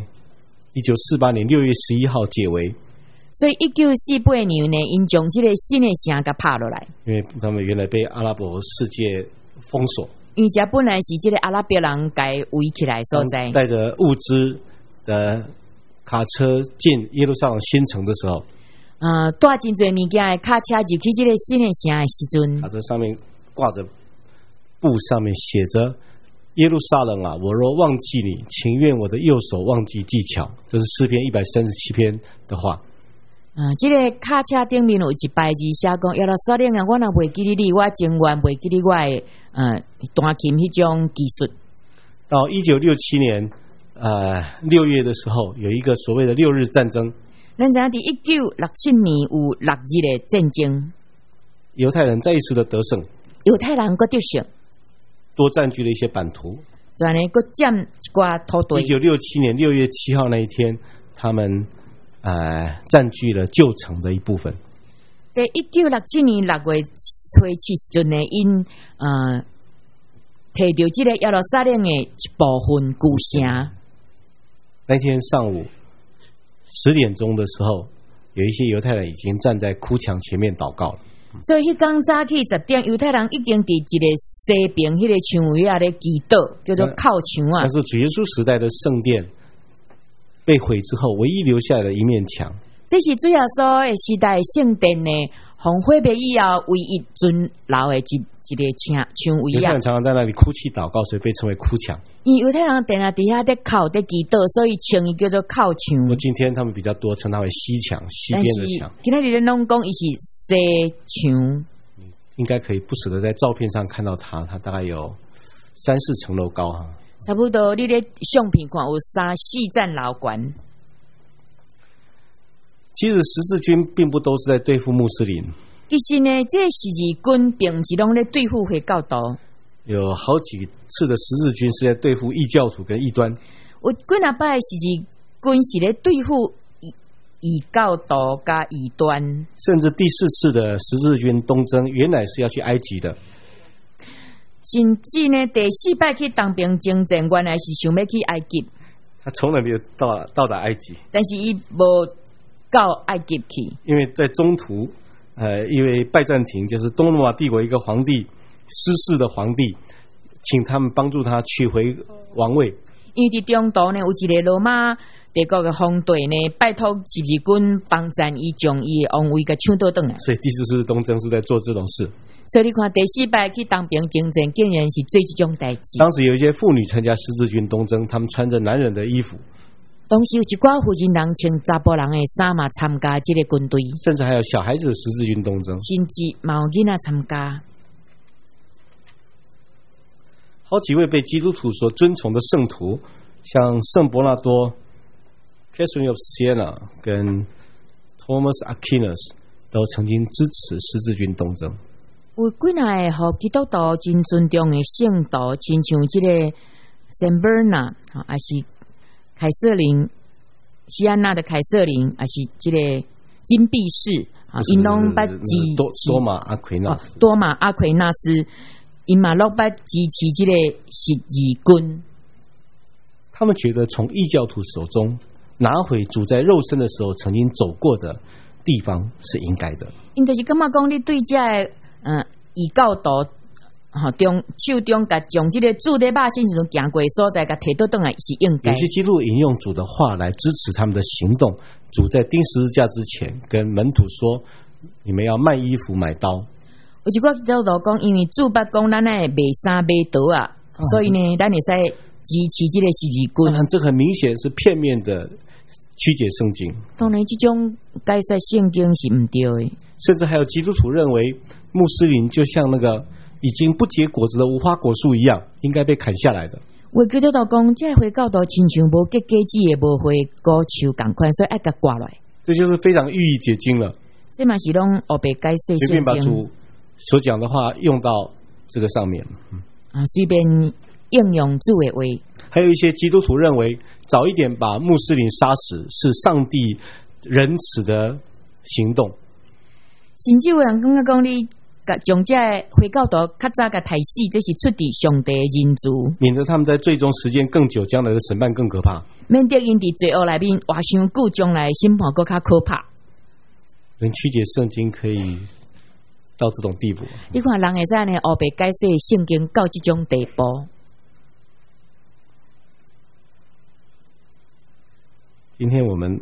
1948年6月11号解围。 所以1948年呢，因将这个新的城给拍落来。 因为他们原来被阿拉伯世界封锁。 因为这本来是这个阿拉伯人该围起来所在。 带着物资的卡车进耶路撒冷新城的时候， 带真侪物件的卡车入去这个新的城的时阵， 卡车上面挂着布，上面写着耶路撒冷啊，我若忘记你，情愿我的右手忘记技巧。这是诗篇137篇的话。 这个卡车顶面有一排字写讲，耶路撒冷啊，我若袂记你，我情愿袂记你我的弹琴迄种技术。 到1967年6月的时候，有一个所谓的6日战争。 咱知影伫1967年有6日的战争， 犹太人再一次的得胜， 犹太人搁得胜， 多占据了一些版图， 然后搁占一寡土地。 1967年6月7号那一天，他们占据了旧城的一部分。 在1967年6月初7时阵呢，因摕到这个耶路撒冷的一部分古城。 那天上午10点钟的时候，有一些犹太人已经站在哭墙前面祷告了。 所以迄天早起10点，犹太人已经伫一个西边迄个墙围啊咧祈祷，叫做靠墙啊。 但是主耶稣时代的圣殿被毁之后，唯一留下来的一面墙， 这是主耶稣的时代圣殿呢，红毁灭以后唯一存留的一个墙围啊。 犹太人常常在那里哭泣祷告，所以被称为哭墙。 因为犹太人定下底下在靠在祈祷，所以称伊叫做靠墙。 我今天他们比较多称它为西墙，西边的墙。 今天人拢讲伊是西墙， 应该可以不时的在照片上看到它，它大概有3-4层楼高哈。 差不多你咧相片看有3-4层楼高。 其实十字军并不都是在对付穆斯林。 其实呢，这十字军并不是拢咧对付回教徒。 有好几次的十字军是在对付异教徒跟异端。 有几若摆十字军是咧对付异教徒加异端。甚至第4次的十字军东征，原来是要去埃及的。 甚至呢，第4摆去当兵征战，原来是想要去埃及。 他从来没有到达埃及， 但是伊无到埃及去， 因为在中途，因为拜占庭就是东罗马帝国一个皇帝失势的皇帝，请他们帮助他取回王位。 因为伫中途呢，有一个罗马帝国的皇帝呢，拜托十字军帮战，伊将伊的王位给抢夺回来。 所以第4次东征是在做这种事。 所以你看，第4摆去当兵征战，竟然是做这种代志。 当时有一些妇女参加十字军东征，他们穿着男人的衣服。 当时有一寡妇人人穿查甫人的衫嘛，参加这个军队， 甚至还有小孩子的十字军东征， 甚至嘛有囡仔参加。 好几位被基督徒所尊崇的圣徒，像圣伯纳多 Catherine of Siena 跟 Thomas Aquinas 都曾经支持十字军东征。 有几哪个和基督徒真尊重的圣徒，亲像这个圣伯纳，还是凯瑟琳、西安娜的凯瑟琳，还是这个金币士啊，因拢捌支持多马阿奎纳斯， 多马阿奎纳斯。因嘛落捌支持这个十字军， 他们觉得从异教徒手中拿回主在肉身的时候曾经走过的地方是应该的。 因就是感觉讲，你对这异教徒中手中甲将这个主在肉身时阵行过所在，甲摕倒转来是应该。 有些基督徒引用主的话来支持他们的行动。主在钉十字架之前跟门徒说：“你们要卖衣服买刀。” 有一个基督徒讲，因为主捌讲咱爱卖衫卖刀啊，所以呢，咱会使支持这个十字军。 这很明显是片面的曲解圣经。 当然，这种解释圣经是唔对的。 甚至还有基督徒认为，穆斯林就像那个已经不结果子的无花果树一样，应该被砍下来的。 有基督徒讲，这回教徒亲像无结果子的无花果树同款，所以爱甲挂落来。 这就是非常寓意解经了。 这嘛是拢黑白解释圣经。 随便把主所讲的话用到这个上面随便应用主的话。 还有一些基督徒认为，早一点把穆斯林杀死是上帝仁慈的行动。 甚至有人感觉讲，你将这回教徒较早甲杀死，这是出自上帝的仁慈， 免得他们在最终时间更久，将来的审判更可怕。 免得因伫罪恶内面活伤久，将来审判更较可怕。 人曲解圣经可以到这种地步， 你看人会使呢黑白解释圣经到这种地步。 今天我们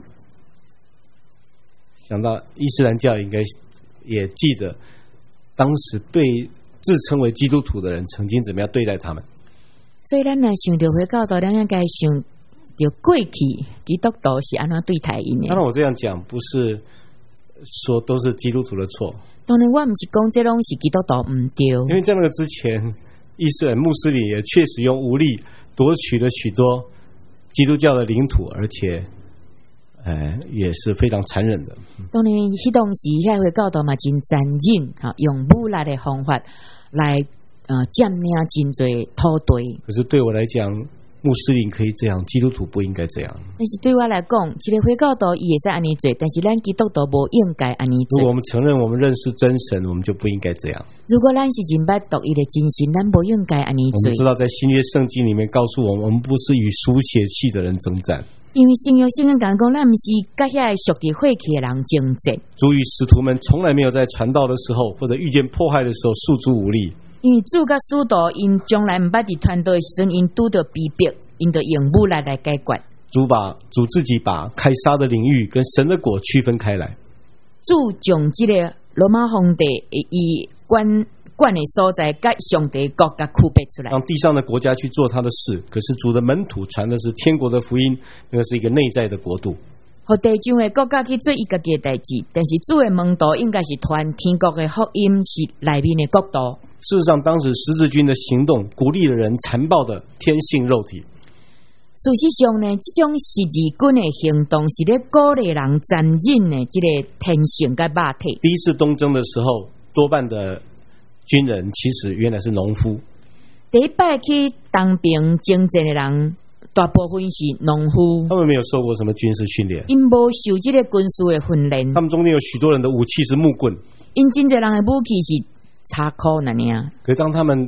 想到伊斯兰教，应该也记得当时被自称为基督徒的人曾经怎么样对待他们。 所以咱若想到回教徒，咱应该想到过去基督徒是安怎对待因的。 当然我这样讲不是说都是基督徒的错， 当然我不是讲这拢是基督徒唔对， 因为在那个之前，伊斯兰穆斯林也确实用武力夺取了许多基督教的领土，而且也是非常残忍的。 当然迄当时遐回教徒嘛真残忍，用武力的方法来占领真侪土地。 可是对我来讲，穆斯林可以这样，基督徒不应该这样。 但是对我来讲，一个回教徒伊会使安尼做，但是咱基督徒无应该安尼做。 如果我们承认我们认识真神，我们就不应该这样。 如果咱是真捌独一的真神，咱不应该安尼做。 我们知道在新约圣经里面告诉我们，我们不是与属血气的人征战。 因为新约圣经讲，咱不是甲遐属于血气的人征战。 主与使徒们从来没有在传道的时候或者遇见迫害的时候诉诸武力。 因为主甲使徒因将来唔捌伫传道的时阵，因拄着逼迫，因着用武力来解决。 主自己把凯撒的领域跟神的国区分开来。 主将这个罗马皇帝以管的所在，甲上帝国甲区别出来， 让地上的国家去做他的事。可是主的门徒传的是天国的福音，那是一个内在的国度。 和地上的国家去做伊家己的代志，但是主的门徒应该是传天国的福音，是内面的国度。 事实上，当时十字军的行动鼓励了人残暴的天性肉体。 事实上呢，这种十字军的行动是咧鼓励人残忍的这个天性跟肉体。 第一次东征的时候，多半的军人其实原来是农夫。 第一摆去当兵征战的人，大部分是农夫， 他们没有受过什么军事训练， 因无受这个军事的训练。 他们中间有许多人的武器是木棍， 因真侪人的武器是叉箍那样。 可是当他们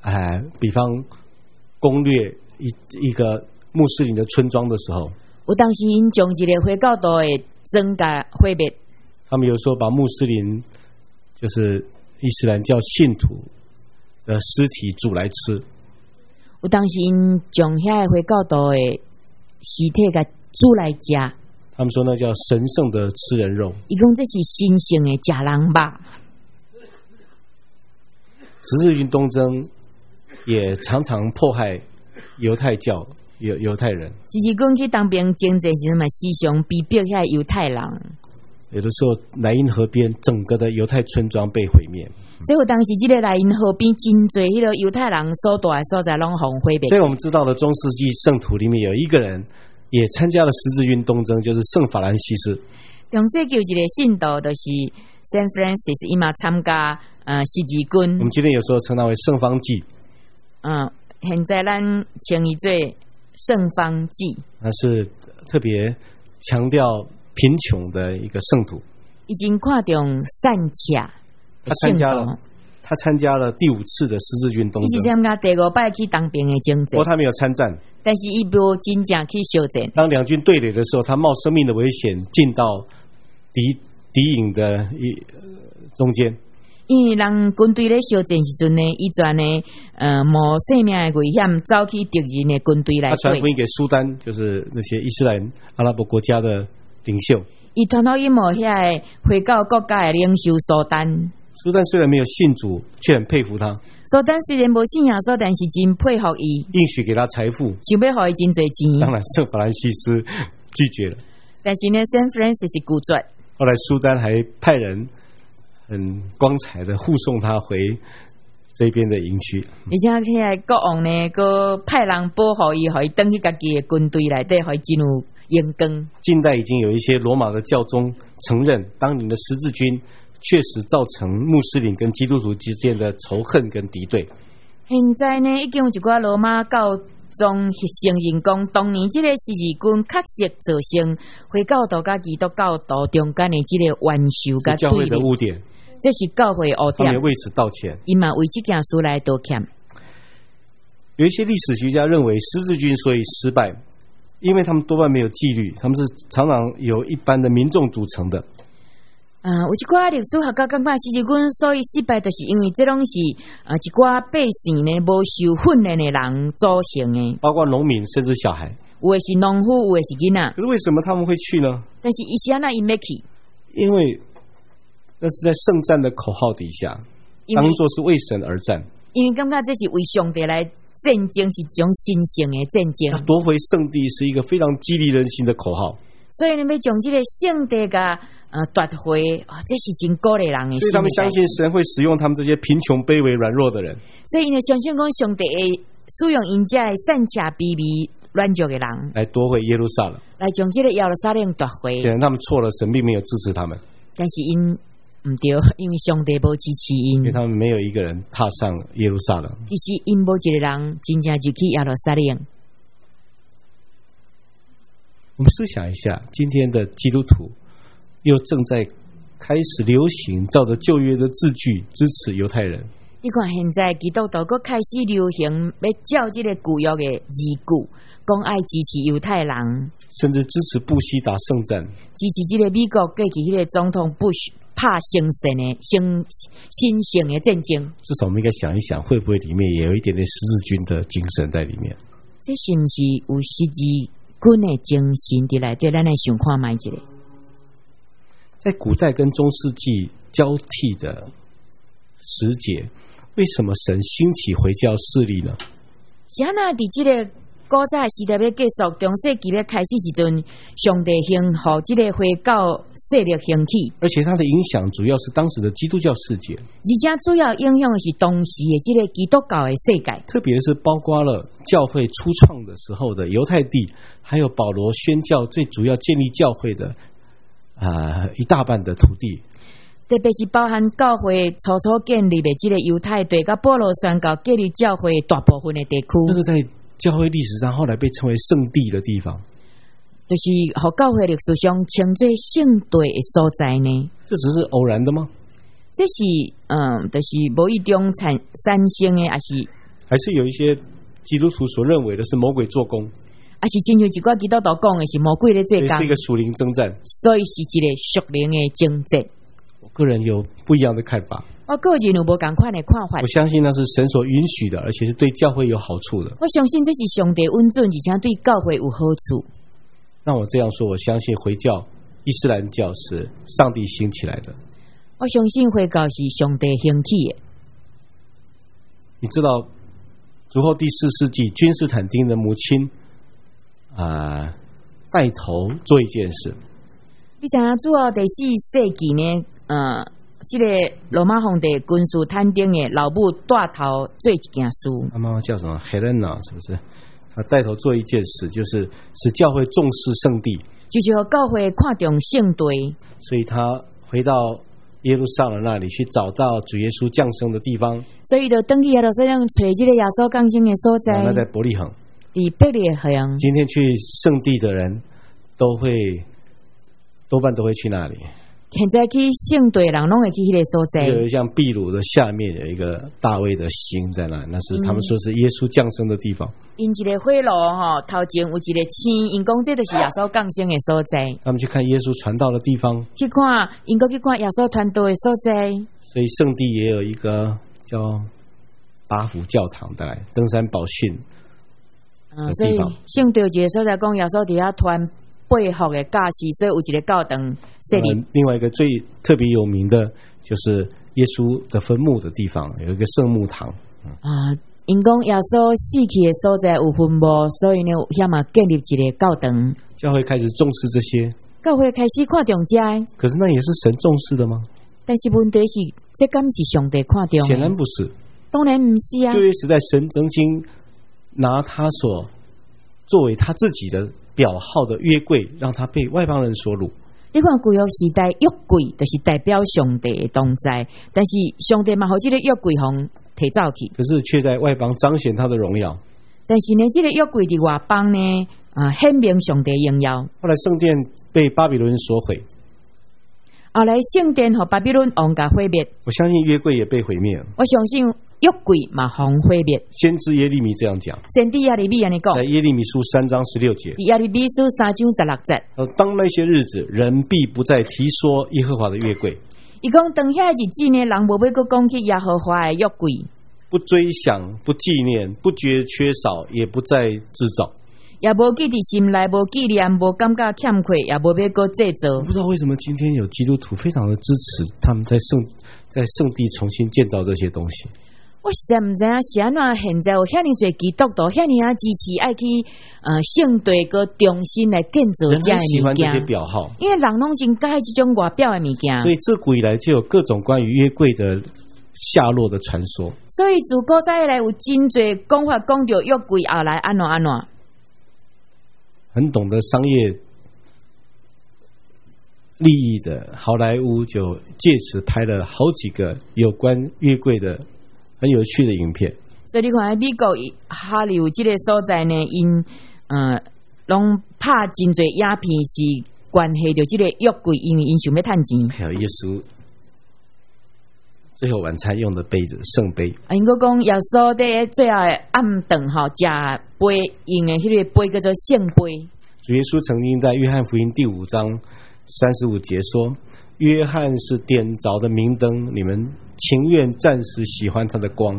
比方攻略一个穆斯林的村庄的时候， 有当时因将一个回教徒的庄稼毁灭。 他们有时候把穆斯林就是伊斯兰教信徒的尸体煮来吃。 有当时因将遐回教徒的尸体给煮来食。 他们说那叫神圣的吃人肉。 伊讲这是神圣的食人肉。 十字军东征也常常迫害犹太教犹太人。 十字军去当兵征战时，嘛时常逼迫遐犹太人。 有的时候莱茵河边整个的犹太村庄被毁灭。 最后当时这个莱茵河边真侪迄个犹太人所住的所在拢互毁灭。 所以我们知道的中世纪圣徒里面有一个人也参加了十字军东征，就是圣法兰西斯。 中世纪有一个信徒就是 Saint Francis， 伊嘛参加十字军。 我们今天有时候称他为圣方济。 现在咱称伊做圣方济。 他是特别强调贫穷的一个圣徒。 已经看重善巧。 他参加了第5次的十字军东征。 伊是参加第5摆去当兵的征战。 不过他没有参战。 但是伊无真正去烧战。 当两军对垒的时候，他冒生命的危险进到敌营的中间。 因为人军队咧烧战时阵呢，伊全呢冒生命的危险走去敌人的军队来。 他传福音给苏丹，就是那些伊斯兰阿拉伯国家的领袖。 伊传到伊某遐的回教国家的领袖苏丹。 苏丹虽然没有信主，却很佩服他。 苏丹虽然无信仰所，但是真佩服伊， 应许给他财富， 想要互伊真侪钱。 当然，圣法兰西斯拒绝了。 但是呢 ，Saint Francis 拒绝。 后来苏丹还派人很光彩的护送他回这边的营区， 而且遐国王呢，个派人保护伊，互伊登去家己的军队内底，互伊进入阳光。 近代已经有一些罗马的教宗承认，当年的十字军确实造成穆斯林跟基督徒之间的仇恨跟敌对。 现在呢，已经有一寡罗马教宗承认讲，当年这个十字军确实造成回教徒甲基督教徒中间的这个冤仇甲教会的污点， 这是教会的污点。 他们为此道歉， 伊嘛为这件事来道歉。 有一些历史学家认为，十字军所以失败，因为他们多半没有纪律，他们是常常由一般的民众组成的。 有一寡历史学家感觉十字军所以失败，就是因为这拢是一寡百姓呢无受训练的人组成的， 包括农民甚至小孩， 有的是农夫，有的是囡仔。 可是为什么他们会去呢？ 但是伊是安那因要去， 因为那是在圣战的口号底下，当作是为神而战。 因为感觉这是为上帝来战争，是一种神圣的战争。 夺回圣地是一个非常激励人心的口号。 所以你要将这个圣地甲夺回，这是真鼓励人的。 所以他们相信神会使用他们这些贫穷、卑微、软弱的人。 所以呢，相信讲上帝会使用因这善巧卑微、软弱的人来夺回耶路撒冷， 来将这个耶路撒冷夺回。 虽然他们错了，神并没有支持他们， 但是因唔对，因为上帝无支持因， 因为他们没有一个人踏上耶路撒冷。 其实因无一个人真正就去耶路撒冷。 我们思想一下，今天的基督徒又正在开始流行照着旧约的字句支持犹太人。 你看现在基督徒佫开始流行要照这个旧约的字句，讲爱支持犹太人， 甚至支持布希打圣战， 支持这个美国过去迄个总统布什拍神圣的新型的战争。 至少我们应该想一想，会不会里面也有一点点十字军的精神在里面？ 这是不是有十字军的精神伫内底？咱来想看卖一下。 在古代跟中世纪交替的时节，为什么神兴起回教势力呢？ 是安那伫这个古早时代要结束，中世纪要开始时阵，上帝兴互这个回教势力兴起， 而且它的影响主要是当时的基督教世界， 而且主要影响的是当时的这个基督教的世界， 特别是包括了教会初创的时候的犹太地，还有保罗宣教最主要建立教会的一大半的土地， 特别是包含教会初建立的这个犹太地，甲保罗宣告建立教会大部分的地区， 那个在教会历史上后来被称为圣地的地方， 就是和教会历史上称作圣地的所在呢。 这只是偶然的吗？ 这是就是无一种产生的，还是还是有一些基督徒所认为的是魔鬼做工， 还是亲像一个基督徒讲的是魔鬼咧做工， 是一个属灵征战， 所以是一个属灵的征战。 我个人有不一样的看法， 我个人有无同款的看法。 我相信那是神所允许的，而且是对教会有好处的。 我相信这是上帝允准，而且对教会有好处。 让我这样说，我相信回教、伊斯兰教是上帝兴起来的。 我相信回教是上帝兴起的。 你知道，主后第4世纪，君士坦丁的母亲带头做一件事。 你知影主后第4世纪呢？这个罗马皇帝君士坦丁的老母带头做一件事。 他妈妈叫什么 Helena 是不是？他带头做一件事，就是使教会重视圣地， 就是和教会看重圣地。 所以他回到耶路撒冷那里去找到主耶稣降生的地方， 所以就登去耶路撒冷找这个耶稣降生的所在。 那在伯利恒， 在伯利恒。 今天去圣地的人多半都会去那里。 现在去圣地人拢会去那个所在。 有像秘鲁的下面有一个大卫的星在那，那是他们说是耶稣降生的地方。 因一个火炉头前有一个星，因讲这就是耶稣降生的所在。 他们去看耶稣传道的地方， 去看因去看耶稣传道的所在。所以圣地也有一个叫巴福教堂，大概登山宝训的地方。 所以圣地有一个所在讲耶稣伫遐传背后的教士，所以有一个教堂设立。 另外一个最特别有名的就是耶稣的坟墓的地方，有一个圣墓堂。 因讲耶稣死去的所在有坟墓，所以呢遐嘛建立一个教堂。 教会开始重视这些， 教会开始看重这。 可是那也是神重视的吗？ 但是问题是，这敢是上帝看重的？ 显然不是。 当然不是啊。 旧约时代，神曾经拿他所作为他自己的表号的约柜，让他被外邦人所掳。 你看旧约时代约柜就是代表上帝的同在，但是上帝嘛，好这个约柜红提走去， 可是却在外邦彰显他的荣耀。 但是呢，这个约柜的外邦呢，显明上帝荣耀。 后来圣殿被巴比伦所毁， 后来圣殿和巴比伦王家毁灭。 我相信约柜也被毁灭了。 我相信约柜嘛，红毁灭。 先知耶利米这样讲， 先知耶利米安尼讲， 在耶利米书3章16节， 耶利米书3章16节。 当那些日子，人必不再提说耶和华的约柜。 伊讲当遐日子呢，人无要搁讲起耶和华的约柜， 不追想，不纪念，不觉缺少，也不再制造。 也无记伫心内，无纪念，无感觉欠缺，也无要搁制造。 我不知道为什么今天有基督徒非常的支持他们在圣地重新建造这些东西。 我实在唔知影是安怎，现在有遐尼侪基督徒，遐尼支持爱去圣地个重新来建造这些物件。 这些表号， 因为人拢真介这种外表的物件。 所以自古以来就有各种关于约柜的下落的传说。 所以自古早以来有真侪讲法，讲到约柜后来安怎安怎。 很懂得商业利益的好莱坞就借此拍了好几个有关约柜的很有趣的影片。 所以你看美国哈利有这个所在呢，因拢拍真侪影片是关系到这个约柜，因为因想要赚钱。 还有耶稣最后晚餐用的杯子圣杯， 因个讲耶稣在最后暗顿食杯用的迄个杯叫做圣杯。 主耶稣曾经在约翰福音第5章35节说，约翰是点着的明灯，你们情愿暂时喜欢他的光。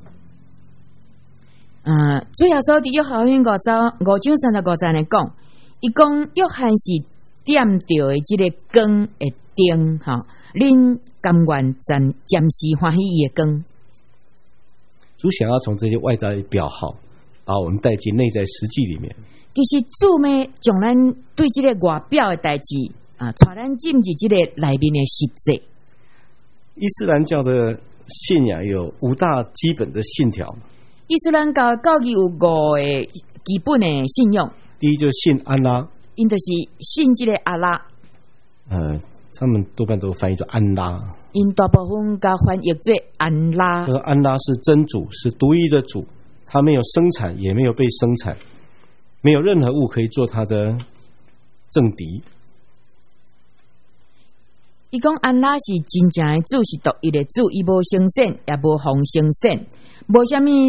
主耶稣伫约翰福音5章35节来讲，伊讲约翰是点着的这个光的灯，恁甘愿暂时欢喜伊的光。 主想要从这些外在表号，把我们带进内在实际里面。 其实主呢，将咱对这个外表的代志带咱进入这个内面的实际。 伊斯兰教的信仰有5大基本的信条。 伊斯兰教义有5个基本的信用。 第一就是信安拉， 因就是信这个阿拉。 他们多半都翻译作安拉。 因大部分甲翻译做安拉。 安拉是真主，是独一的主，他没有生产，也没有被生产，没有任何物可以做他的政敌。 伊讲安拉是真正的主，是独一的主，伊无生产，也无奉生产，无什么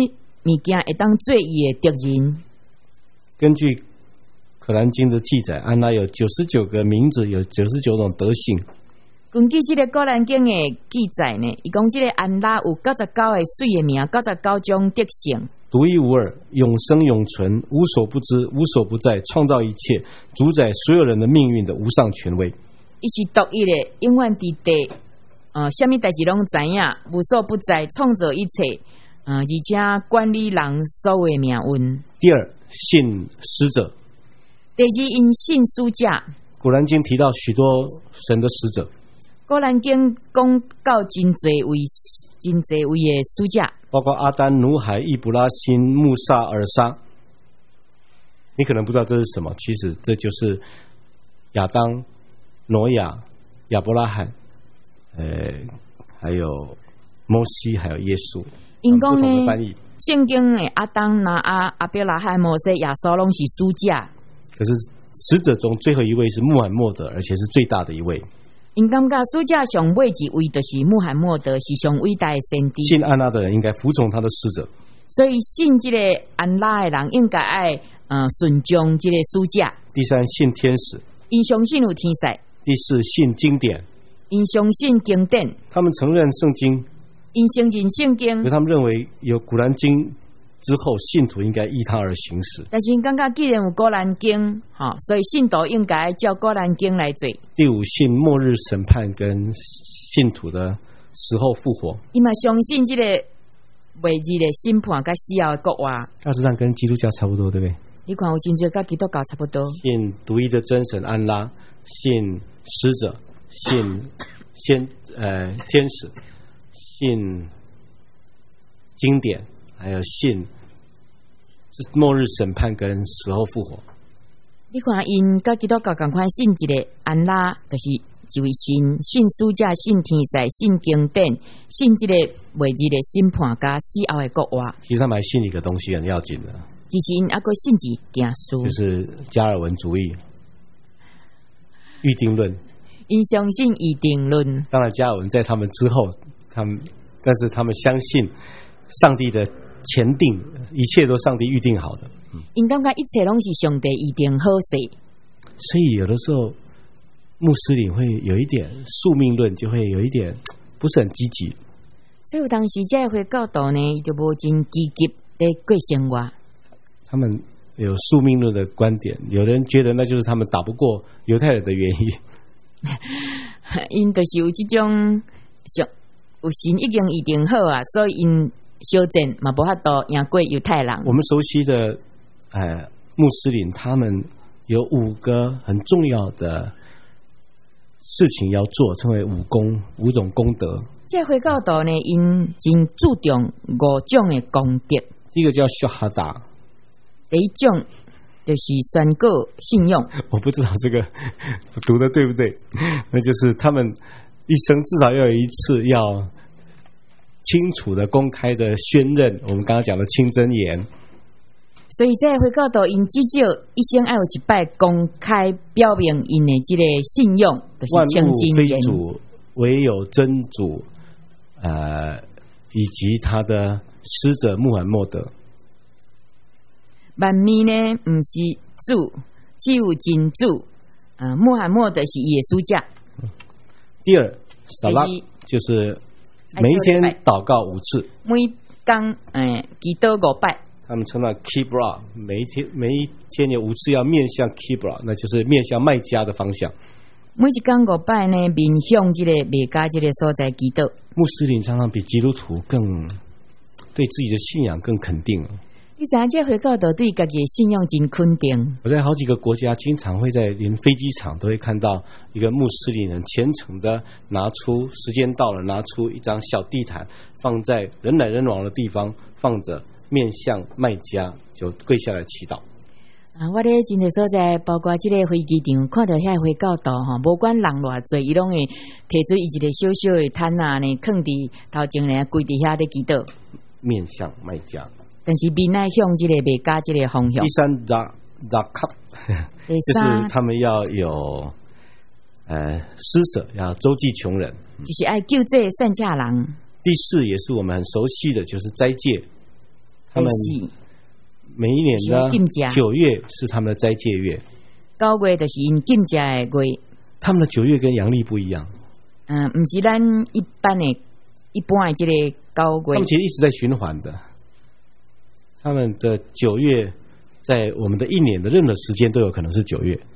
物件会当做伊的敌人。 根据可兰经的记载，安拉有99个名字，有99种德性。 根据这个古兰经的记载呢，伊讲这个安拉有99个水的名，99种德性， 独一无二，永生永存，无所不知，无所不在，创造一切，主宰所有人的命运的无上权威。 伊是独一的，永远伫地，什么代志拢知影，无所不在，创造一切，而且管理人所有的命运。 第二，信使者。 第二，因信使者。 古兰经提到许多神的使者。 古兰经讲到真侪位的使者， 包括阿丹、努海、易卜拉欣、穆萨、尔沙。你可能不知道这是什么，其实这就是亚当、挪亚、亚伯拉罕，还有摩西，还有耶稣。 因讲呢，圣经的阿当、阿伯拉罕、摩西、亚稣拢是使者。 可是使者中最后一位是穆罕默德，而且是最大的一位。 因感觉使者上尾一位就是穆罕默德，是上伟大的先知。 信安拉的人应该服从他的使者， 所以信这个安拉的人应该爱顺从这个使者。 第三，信天使， 因相信有天使。 第四，信经典， 因相信经典。他们承认圣经， 因承认圣经， 他们认为有古兰经之后，信徒应该依他而行事。 但是感觉既然有古兰经，所以信徒应该照古兰经来做。 第五，信末日审判跟信徒的死后复活。 伊嘛相信这个未日的审判跟死后的国活。 大致上跟基督教差不多，对不对？ 你看有真多跟基督教差不多。 信独一的真神安拉，信使者，信天使，信经典，还有信末日审判跟死后复活。 你看因跟基督教同款信一个安拉，就是一位神，信使者，信天使，信经典，信这个未日的审判跟死后的国活。 其实他们还信一个东西很要紧的， 其实因还个信一件事， 就是加尔文主义预定论。 因相信预定论。 当然加尔文在他们之后，但是他们相信上帝的前定，一切都上帝预定好的。 因感觉一切拢是上帝预定好势。 所以有的时候穆斯林会有一点宿命论，就会有一点不是很积极。 所以有当时这会教导呢，就无真积极的过生活。 他们有宿命论的观点，有人觉得那就是他们打不过犹太人的原因。 因就是有这种有神已经预定好啊，所以因小战嘛无法度赢过犹太人。我们熟悉的穆斯林，他们有5个很重要的事情要做，称为5种功德。 这回教导呢，因真注重5种的功德。 第一个叫shahada， 第一种就是宣告信用。 我不知道这个读的对不对，那就是他们一生至少要有一次要清楚的公开的宣认我们刚刚讲的清真言。 所以这回教导因至少一生要有一摆公开表明因的这个信用，就是清真言。 万物非主，唯有真主，以及他的使者穆罕默德。万物呢不是主，只有真主。穆罕默德是耶稣者。 第二，萨拉就是每一天祷告5次， 每天祈祷5摆。 他们称为 Qibla， 每一天有5次要面向 Qibla， 那就是面向麦加的方向。 每一天5摆呢，面向这个麦加这个所在祈祷。 穆斯林常常比基督徒更对自己的信仰更肯定。 你知影这回教导对自己的信仰真肯定。 我在好几个国家，经常会在连飞机场都会看到一个穆斯林人虔诚的拿出时间到了，拿出一张小地毯，放在人来人往的地方，放着面向麦加，就跪下来祈祷。 我咧真侪所在，包括这个飞机场，看到遐回教导哈，无管人偌济，伊拢会提出一个小小的毯啊呢，放伫头前呢，跪伫遐咧祈祷， 面向麦加。 但是面来向这个麦加这个方向。 第三，zakat， 就是他们要有施舍，要周济穷人， 就是爱救济善家人。 第4也是我们很熟悉的，就是斋戒。 他们每一年的9月是他们的斋戒月 ，9月就是因禁食的月。 他们的9月跟阳历不一样， 不是咱一般的这个9月。 他们其实一直在循环的，他们的9月在我们的一年的任何时间都有可能是9月。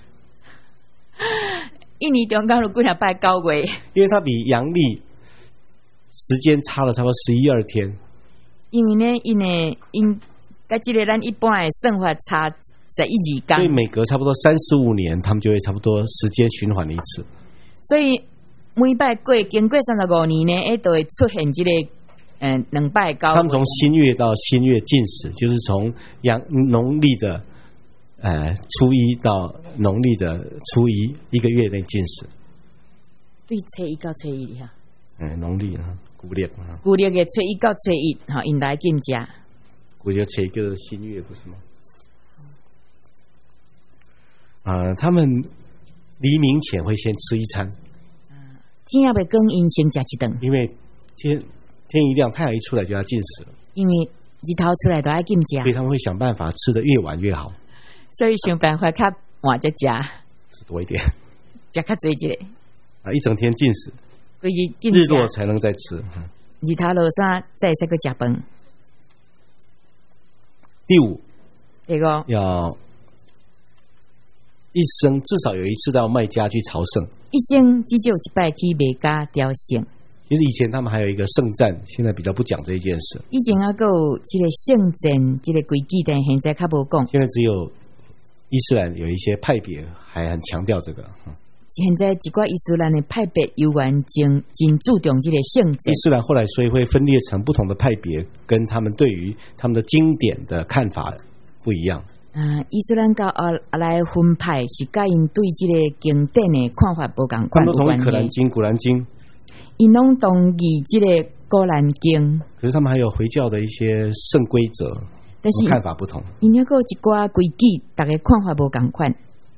一年中间有几拜9月， 因为它比阳历时间差了差不多11、12天。 因为呢，因跟这个咱一般的算法差11、2天， 所以每隔差不多35年，他们就会差不多时间循环一次。 所以每拜经过35年呢，都会出现这个2拜9月。 他们从新月到新月禁食，就是从农历的初一到农历的初一1个月内禁食。 对，初一到初一哈。 农历啊，古历啊。 古历的初一到初一，哈，因来禁食。 古历初一就是新月，不是吗？他们黎明前会先吃一餐。 天也未光，因先吃一顿。 因为天一亮，太阳一出来就要禁食了。 因为日头出来都要禁食， 所以他们会想办法吃得越晚越好。 所以想办法较晚才吃， 吃多一点， 吃较多一点。 一整天禁食，日落才能再吃。 日头落山再吃个吃饭。 第5， 要一生至少有一次到麦家去朝圣， 一生只有一拜去麦家朝圣。 其实以前他们还有一个圣战，现在比较不讲这一件事。 以前还有这个圣战这个规矩，但现在较无讲。 现在只有伊斯兰有一些派别还很强调这个。 现在一寡伊斯兰的派别有完真注重这个圣战。 伊斯兰后来所以会分裂成不同的派别，跟他们对于他们的经典的看法不一样。 伊斯兰教来分派是甲因对这个经典的看法不同款。 他们都同意可兰经、古兰经， 因拢同意这个古兰经。 可是他们还有回教的一些圣规则，但是看法不同。 因还有一寡规矩，大家看法不同款。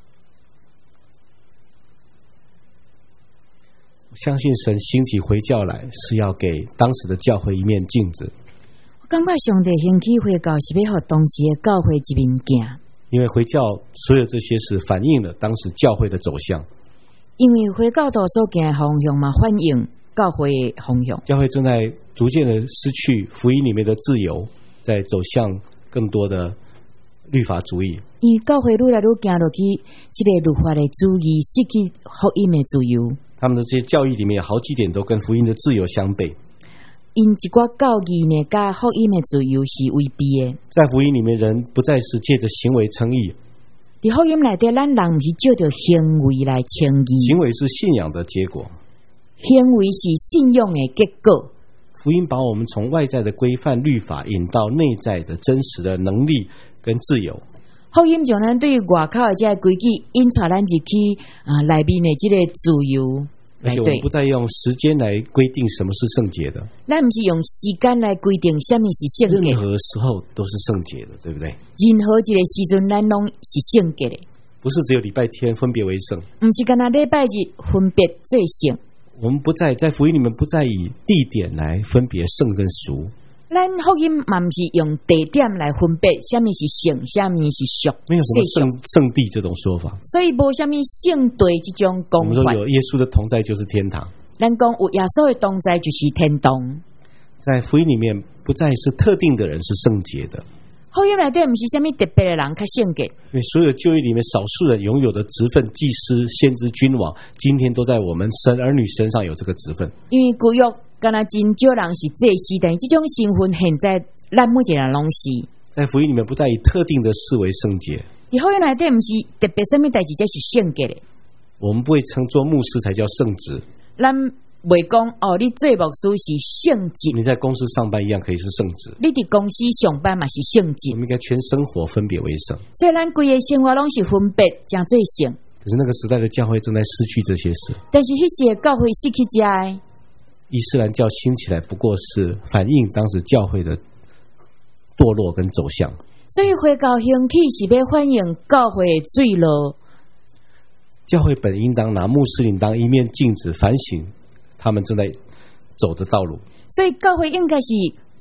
我相信神兴起回教来，是要给当时的教会一面镜子。 我感觉上帝兴起回教是要给当时的教会一面镜。 因为回教所有这些是反映了当时教会的走向。 因为回教徒所行的方向嘛，反映教会的方向。教会正在逐渐的失去福音里面的自由，在走向更多的律法主义。 因为教会愈来愈行落去，这个律法的主义失去福音的自由。 他们的这些教义里面有好几点都跟福音的自由相悖。 因一寡教义呢，跟福音的自由是违背的。 在福音里面，人不再是借着行为称义。 在福音内底，咱人不是照着行为来称义。 行为是信仰的结果， 行为是信仰的结果。 福音把我们从外在的规范律法引到内在的真实的能力跟自由。 福音将咱对外口的这个规矩引带咱入去内面的这个自由。 而且我们不再用时间来规定什么是圣洁的， 咱不是用时间来规定什么是圣洁， 任何时候都是圣洁的，对不对？ 任何一个时阵，咱拢是圣洁的， 不是只有礼拜天分别为圣， 不是干那礼拜日分别做圣。 我们不再在福音里面不再以地点来分别圣跟俗。 咱福音嘛不是用地点来分别什么是圣，什么是俗， 没有什么圣地这种说法， 所以无什么圣地这种讲法。 我们说有耶稣的同在就是天堂， 咱讲有耶稣的同在就是天堂。 在福音里面，不再是特定的人是圣洁的。 福音内底不是什么特别的人较圣洁， 因为所有旧约里面少数人拥有的职分，祭司、先知、君王，今天都在我们神儿女身上有这个职分。 因为旧约敢若真少人是祭司，但这种身份现在咱每一个人拢是。 在福音里面，不再以特定的事为圣洁。 在福音内底，不是特别什么代志才是圣洁的。 我们不会称作牧师才叫圣职。 咱袂讲你做牧师是圣职， 你在公司上班一样可以是圣职。 你伫公司上班嘛是圣职。 我们应该全生活分别为圣。 所以咱规个生活拢是分别真做圣。 可是那个时代的教会正在失去这些事。 但是迄时的教会失去这个。 伊斯兰教兴起来，不过是反映当时教会的堕落跟走向。 所以回教兴起是要反映教会的坠落。 教会本应当拿穆斯林当一面镜子，反省他们正在走的道路。 所以教会应该是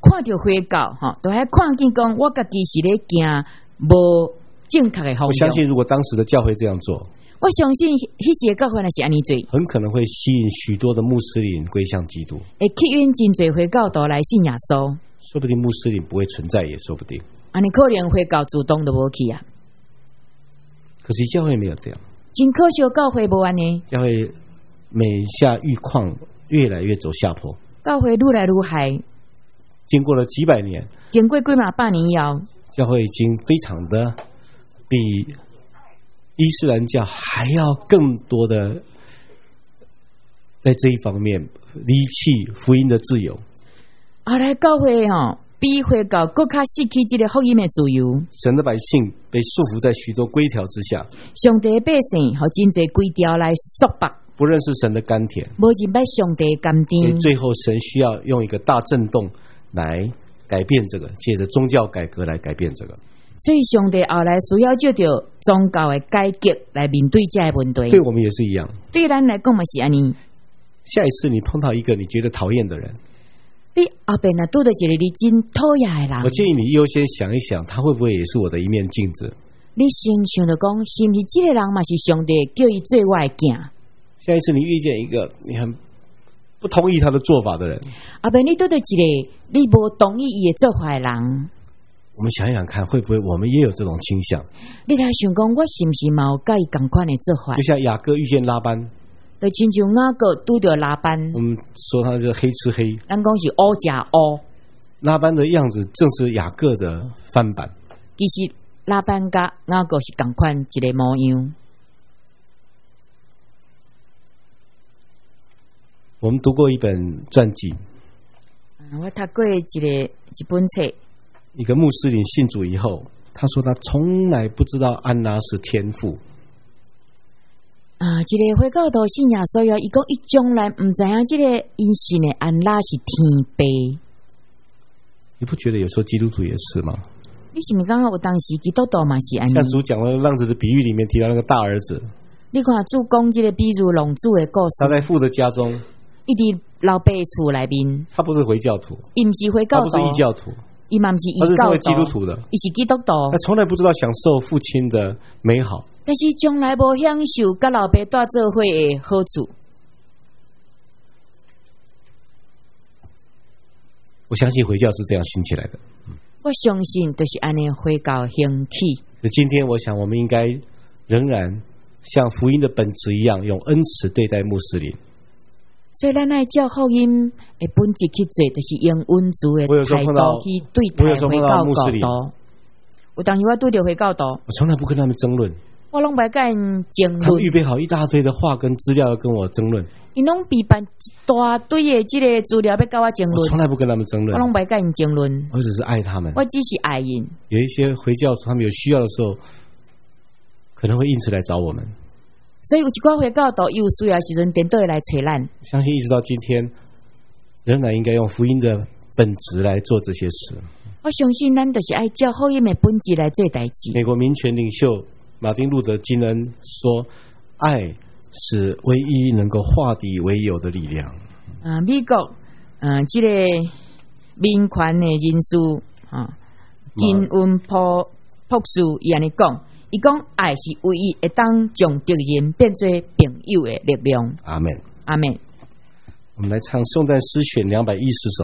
看到回教哈，都还看见讲我家己是咧行无正确的方向。 我相信，如果当时的教会这样做， 我相信迄时的教会若是安尼做， 很可能会吸引许多的穆斯林归向基督， 会吸引真侪回教徒来信耶稣。 说不定穆斯林不会存在，也说不定。 安尼可能回教主动都无去啊。 可是教会没有这样， 真可惜教会无安尼， 教会每下愈况，越来越走下坡。 教会愈来愈害。 经过了几百年， 经过几百年以后， 教会已经非常的比伊斯兰教还要更多的在这一方面离弃福音的自由。 后来教会比回教更加失去这个福音的自由。 神的百姓被束缚在许多规条之下， 上帝的百姓和真侪规条来束缚， 不认识神的甘甜， 无认识上帝的甘甜。 最后神需要用一个大震动来改变这个，借着宗教改革来改变这个。 所以上帝后来需要借着宗教的改革来面对这个问题。 对我们也是一样， 对咱来讲嘛是安尼。 下一次你碰到一个你觉得讨厌的人， 你后边若拄到一个你真讨厌的人， 我建议你优先想一想，他会不会也是我的一面镜子。 你先想着讲，是不是这个人嘛是上帝叫伊做我的囝？ 下一次你遇见一个你很不同意他的做法的人， 后边你拄到一个你无同意伊的做法的人， 我们想想看，会不会我们也有这种倾向？ 你来想讲，我是不是嘛有甲伊同款的做法？ 就像雅各遇见拉班， 就亲像雅各拄到拉班， 我们说他是黑吃黑， 咱讲是乌食乌。 拉班的样子正是雅各的翻版。 其实拉班甲雅各是同款一个模样。 我们读过一本传记， 我读过一本册， 一个穆斯林信主以后，他说他从来不知道安拉是天父。 一个回教徒信耶稣以后，伊讲伊从来唔知影这个因信的安拉是天父。 你不觉得有时候基督徒也是吗？ 你是不是刚刚有当时基督徒嘛是安尼？ 像主讲了浪子的比喻里面提到那个大儿子， 你看主讲这个比如浪子的故事， 他在父的家中， 伊伫老爸厝内面， 他不是回教徒， 伊唔是回教徒， 他不是异教徒， 伊嘛唔是异他是教徒， 基督徒的， 伊是基督徒， 他从来不知道享受父亲的美好， 但是从来无享受甲老爸带做伙的好处。 我相信回教是这样兴起来的。 我相信就是安尼回教兴起。 今天我想我们应该仍然像福音的本质一样，用恩慈对待穆斯林。 所以咱爱照福音的本质去做，就是用温柔的态度去对待回教教徒。有当时我拄着回教徒， 我从来不跟他们争论， 我拢不跟因争论。 他们预备好一大堆的话跟资料要跟我争论， 因拢备办一大堆的这个资料要跟我争论。 我从来不跟他们争论， 我拢不跟因争论。 我只是爱他们， 我只是爱因。 有一些回教徒，他们有需要的时候，可能会因此来找我们。 所以有一寡回教徒有需要的时阵，点都会来找咱。 相信一直到今天，仍然应该用福音的本质来做这些事。 我相信咱就是爱照福音的本质来做代志。 美国民权领袖马丁路德金恩说：“爱是唯一能够化敌为友的力量。” 美国这个民权的人士金恩博士伊安尼讲。伊讲爱是唯一会当将敌人变做朋友的力量。 阿们， 阿们。 我们来唱颂赞诗选210首。